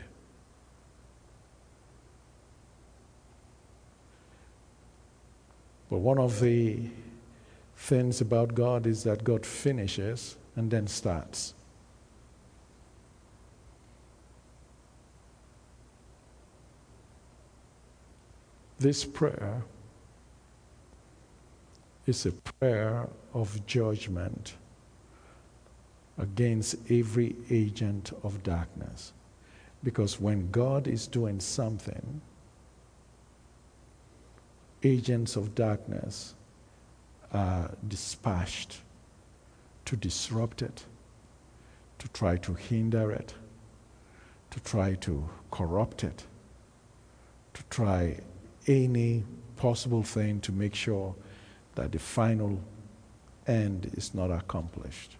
But one of the things about God is that God finishes and then starts. This prayer is a prayer of judgment against every agent of darkness. Because when God is doing something, agents of darkness are dispatched to disrupt it, to try to hinder it, to try to corrupt it, to try any possible thing to make sure that the final end is not accomplished.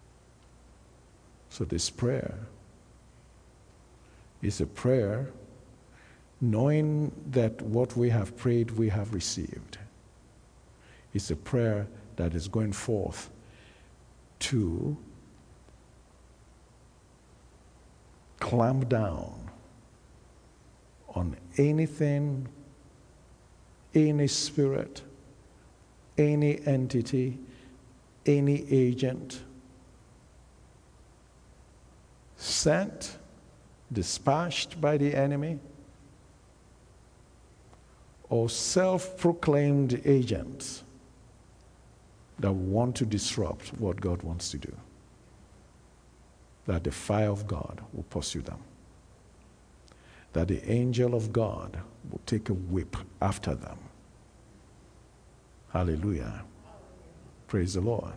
So this prayer is a prayer knowing that what we have prayed, we have received. It's a prayer that is going forth to clamp down on anything, any spirit, any entity, any agent sent, dispatched by the enemy, or self-proclaimed agents that want to disrupt what God wants to do, that the fire of God will pursue them, that the angel of God will take a whip after them. Hallelujah. Praise the Lord.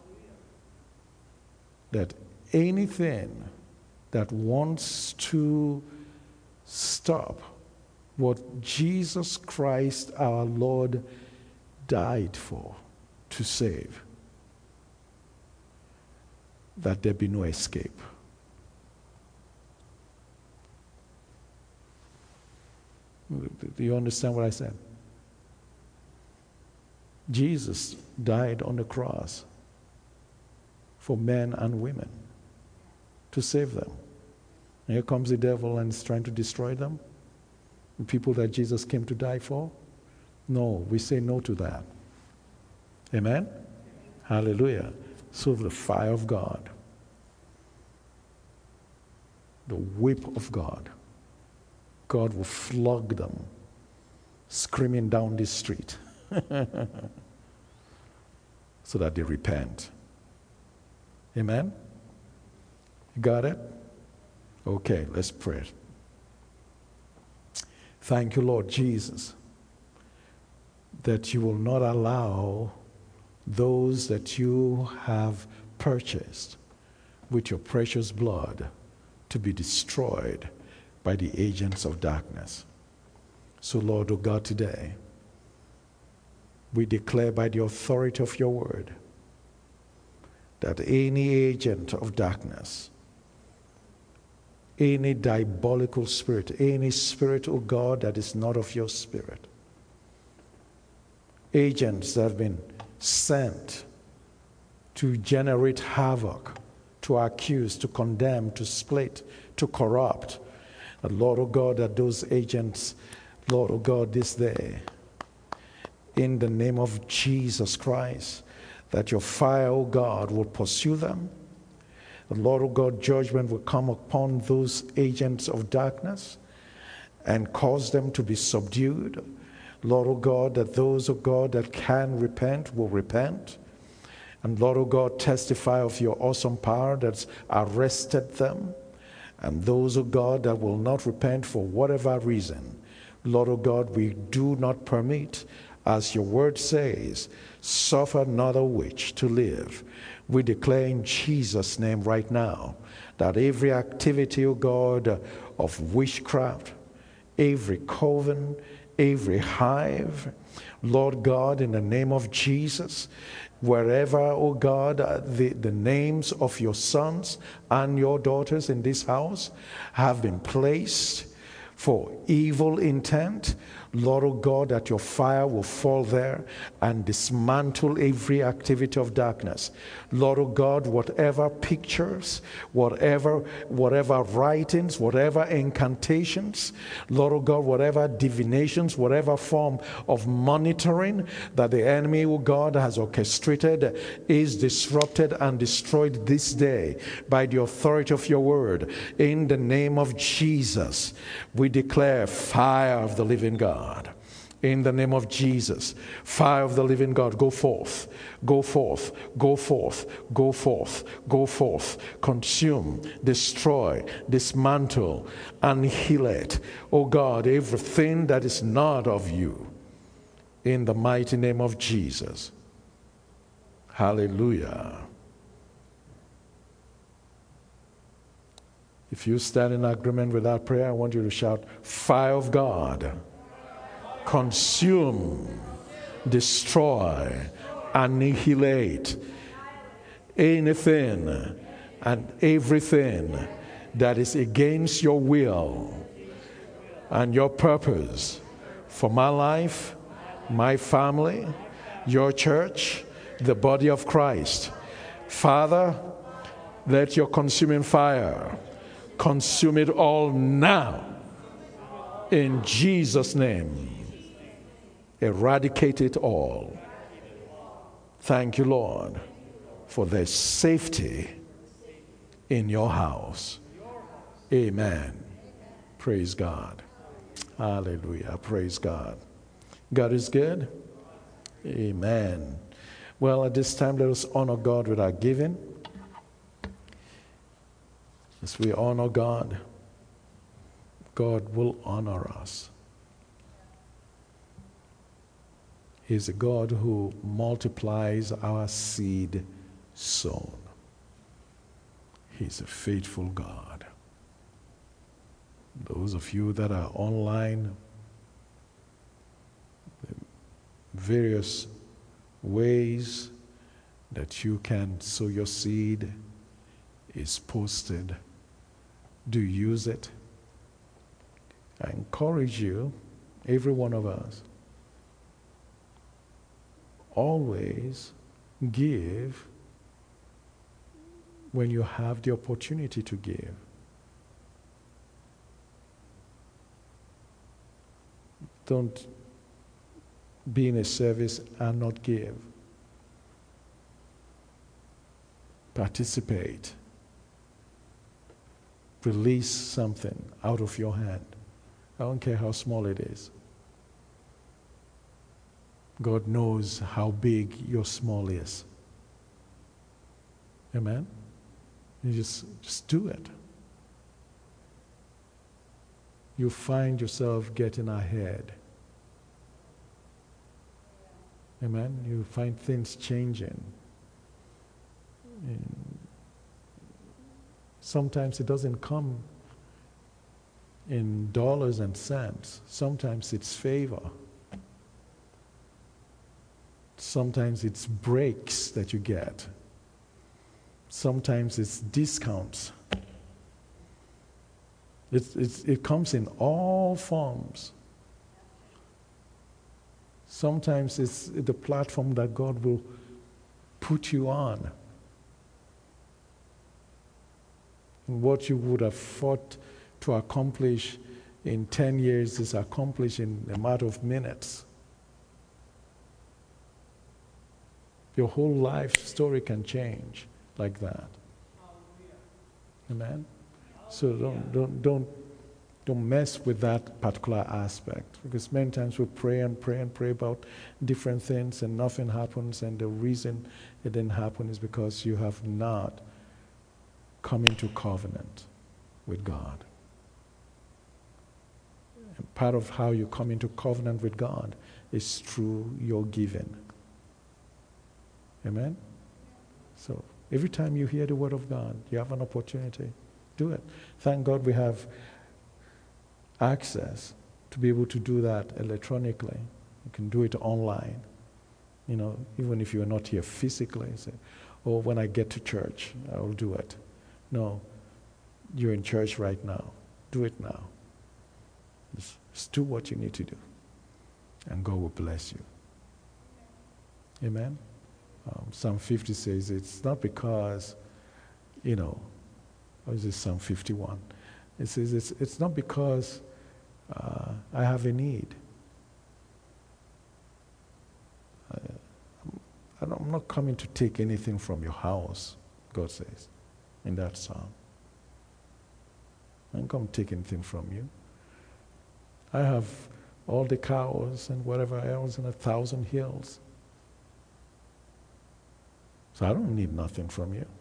That anything that wants to stop what Jesus Christ our Lord died for, to save, that there be no escape. Do you understand what I said? Jesus died on the cross for men and women to save them. Here comes the devil and is trying to destroy them. The people that Jesus came to die for. No, we say no to that. Amen? Hallelujah. So the fire of God, the whip of God, God will flog them, screaming down the street, so that they repent. Amen? You got it? Okay, let's pray. Thank you, Lord Jesus, that you will not allow those that you have purchased with your precious blood to be destroyed by the agents of darkness. So, Lord, O God, today, we declare by the authority of your word that any agent of darkness, any diabolical spirit, any spirit, O God, that is not of your spirit, agents that have been sent to generate havoc, to accuse, to condemn, to split, to corrupt. And Lord, O God, that those agents, Lord, O God, this day, in the name of Jesus Christ, that your fire, O God, will pursue them. And Lord, O God, judgment will come upon those agents of darkness and cause them to be subdued. Lord, O God, that those, O God, that can repent will repent. And Lord, O God, testify of your awesome power that's arrested them. And those, O God, that will not repent for whatever reason, Lord, O God, we do not permit, as your word says, suffer not a witch to live. We declare in Jesus' name right now that every activity, O God, of witchcraft, every coven, every hive, Lord God, in the name of Jesus, wherever, oh God, the, the names of your sons and your daughters in this house have been placed for evil intent, Lord, oh God, that your fire will fall there and dismantle every activity of darkness. Lord, oh God, whatever pictures, whatever, whatever writings, whatever incantations, Lord, oh God, whatever divinations, whatever form of monitoring that the enemy, oh God, has orchestrated is disrupted and destroyed this day by the authority of your word. In the name of Jesus, we declare fire of the living God. In the name of Jesus, fire of the living God, go forth, go forth, go forth, go forth, go forth, consume, destroy, dismantle, annihilate, oh God, everything that is not of you, in the mighty name of Jesus. Hallelujah. If you stand in agreement with that prayer, I want you to shout, fire of God. Consume, destroy, annihilate anything and everything that is against your will and your purpose for my life, my family, your church, the body of Christ. Father, let your consuming fire consume it all now. In Jesus' name. Eradicate it all. Thank you, Lord, for there's safety in your house. Amen. Praise God. Hallelujah. Praise God. God is good. Amen. Well, at this time, let us honor God with our giving. As we honor God, God will honor us. He's a God who multiplies our seed sown. He's a faithful God. Those of you that are online, various ways that you can sow your seed is posted. Do use it. I encourage you, every one of us, always give when you have the opportunity to give. Don't be in a service and not give. Participate. Release something out of your hand. I don't care how small it is. God knows how big your small is. Amen? You just, just do it. You find yourself getting ahead. Amen? You find things changing. And sometimes it doesn't come in dollars and cents. Sometimes it's favor. Sometimes it's breaks that you get. Sometimes it's discounts. It's, it's, it comes in all forms. Sometimes it's the platform that God will put you on. And what you would have fought to accomplish in ten years is accomplished in a matter of minutes. Your whole life story can change like that. Amen? So don't, don't, don't, don't mess with that particular aspect. Because many times we pray and pray and pray about different things and nothing happens, and the reason it didn't happen is because you have not come into covenant with God. And part of how you come into covenant with God is through your giving. Amen? So every time you hear the word of God, you have an opportunity. Do it. Thank God we have access to be able to do that electronically. You can do it online. You know, even if you're not here physically, say, oh, when I get to church, I'll do it. No, you're in church right now. Do it now. Just, just do what you need to do. And God will bless you. Amen? Um, Psalm fifty says it's not because, you know, or is it Psalm fifty-one? It says it's, it's not because uh, I have a need. I, I'm not coming to take anything from your house, God says in that psalm. I don't come to take anything from you. I have all the cows and whatever else in a thousand hills. So I don't need nothing from you.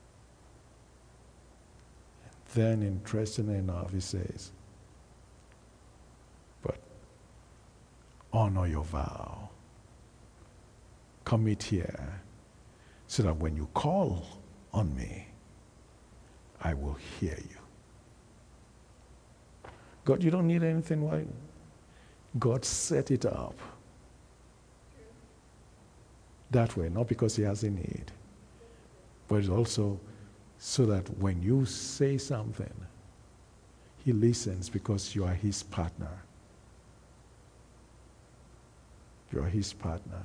Then, interestingly enough, he says, but honor your vow. Commit here, so that when you call on me, I will hear you. God, you don't need anything. Why? God set it up that way, not because he has a need, but it's also so that when you say something, he listens because you are his partner. You are his partner.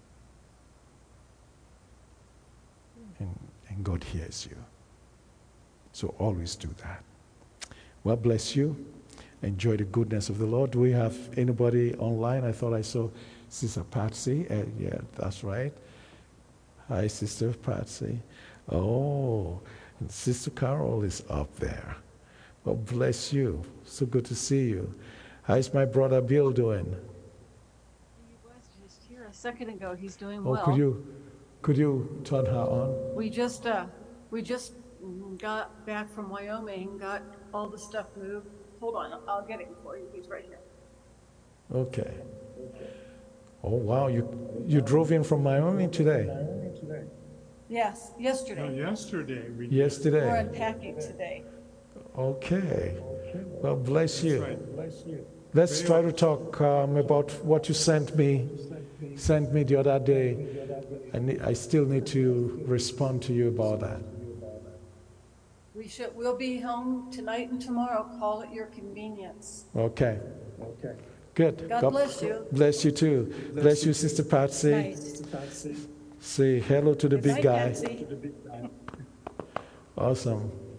And, and God hears you. So always do that. Well, bless you. Enjoy the goodness of the Lord. Do we have anybody online? I thought I saw Sister Patsy. Uh, yeah, that's right. Hi, Sister Patsy. Oh, and Sister Carol is up there. Well, bless you. So good to see you. How's my brother Bill doing? He was just here a second ago. He's doing Oh, well. could you, could you turn her on? We just, uh, we just got back from Wyoming, got all the stuff moved. Hold on, I'll get it for you. He's right here. Okay. Oh, wow. You, you drove in from Wyoming today? Yes, yesterday. No, yesterday. We did. Yesterday. We're unpacking today. Okay. Well, bless you. Right. Bless you. Let's try to talk um, about what you sent me, sent me the other day. I, need, I still need to respond to you about that. We should, we'll be home tonight and tomorrow. Call at your convenience. Okay. Okay. Good. God, God bless you. Bless you too. Bless, bless you, Sister Patsy. Nice. Say hello to the big Hi, guy. Patsy. Awesome.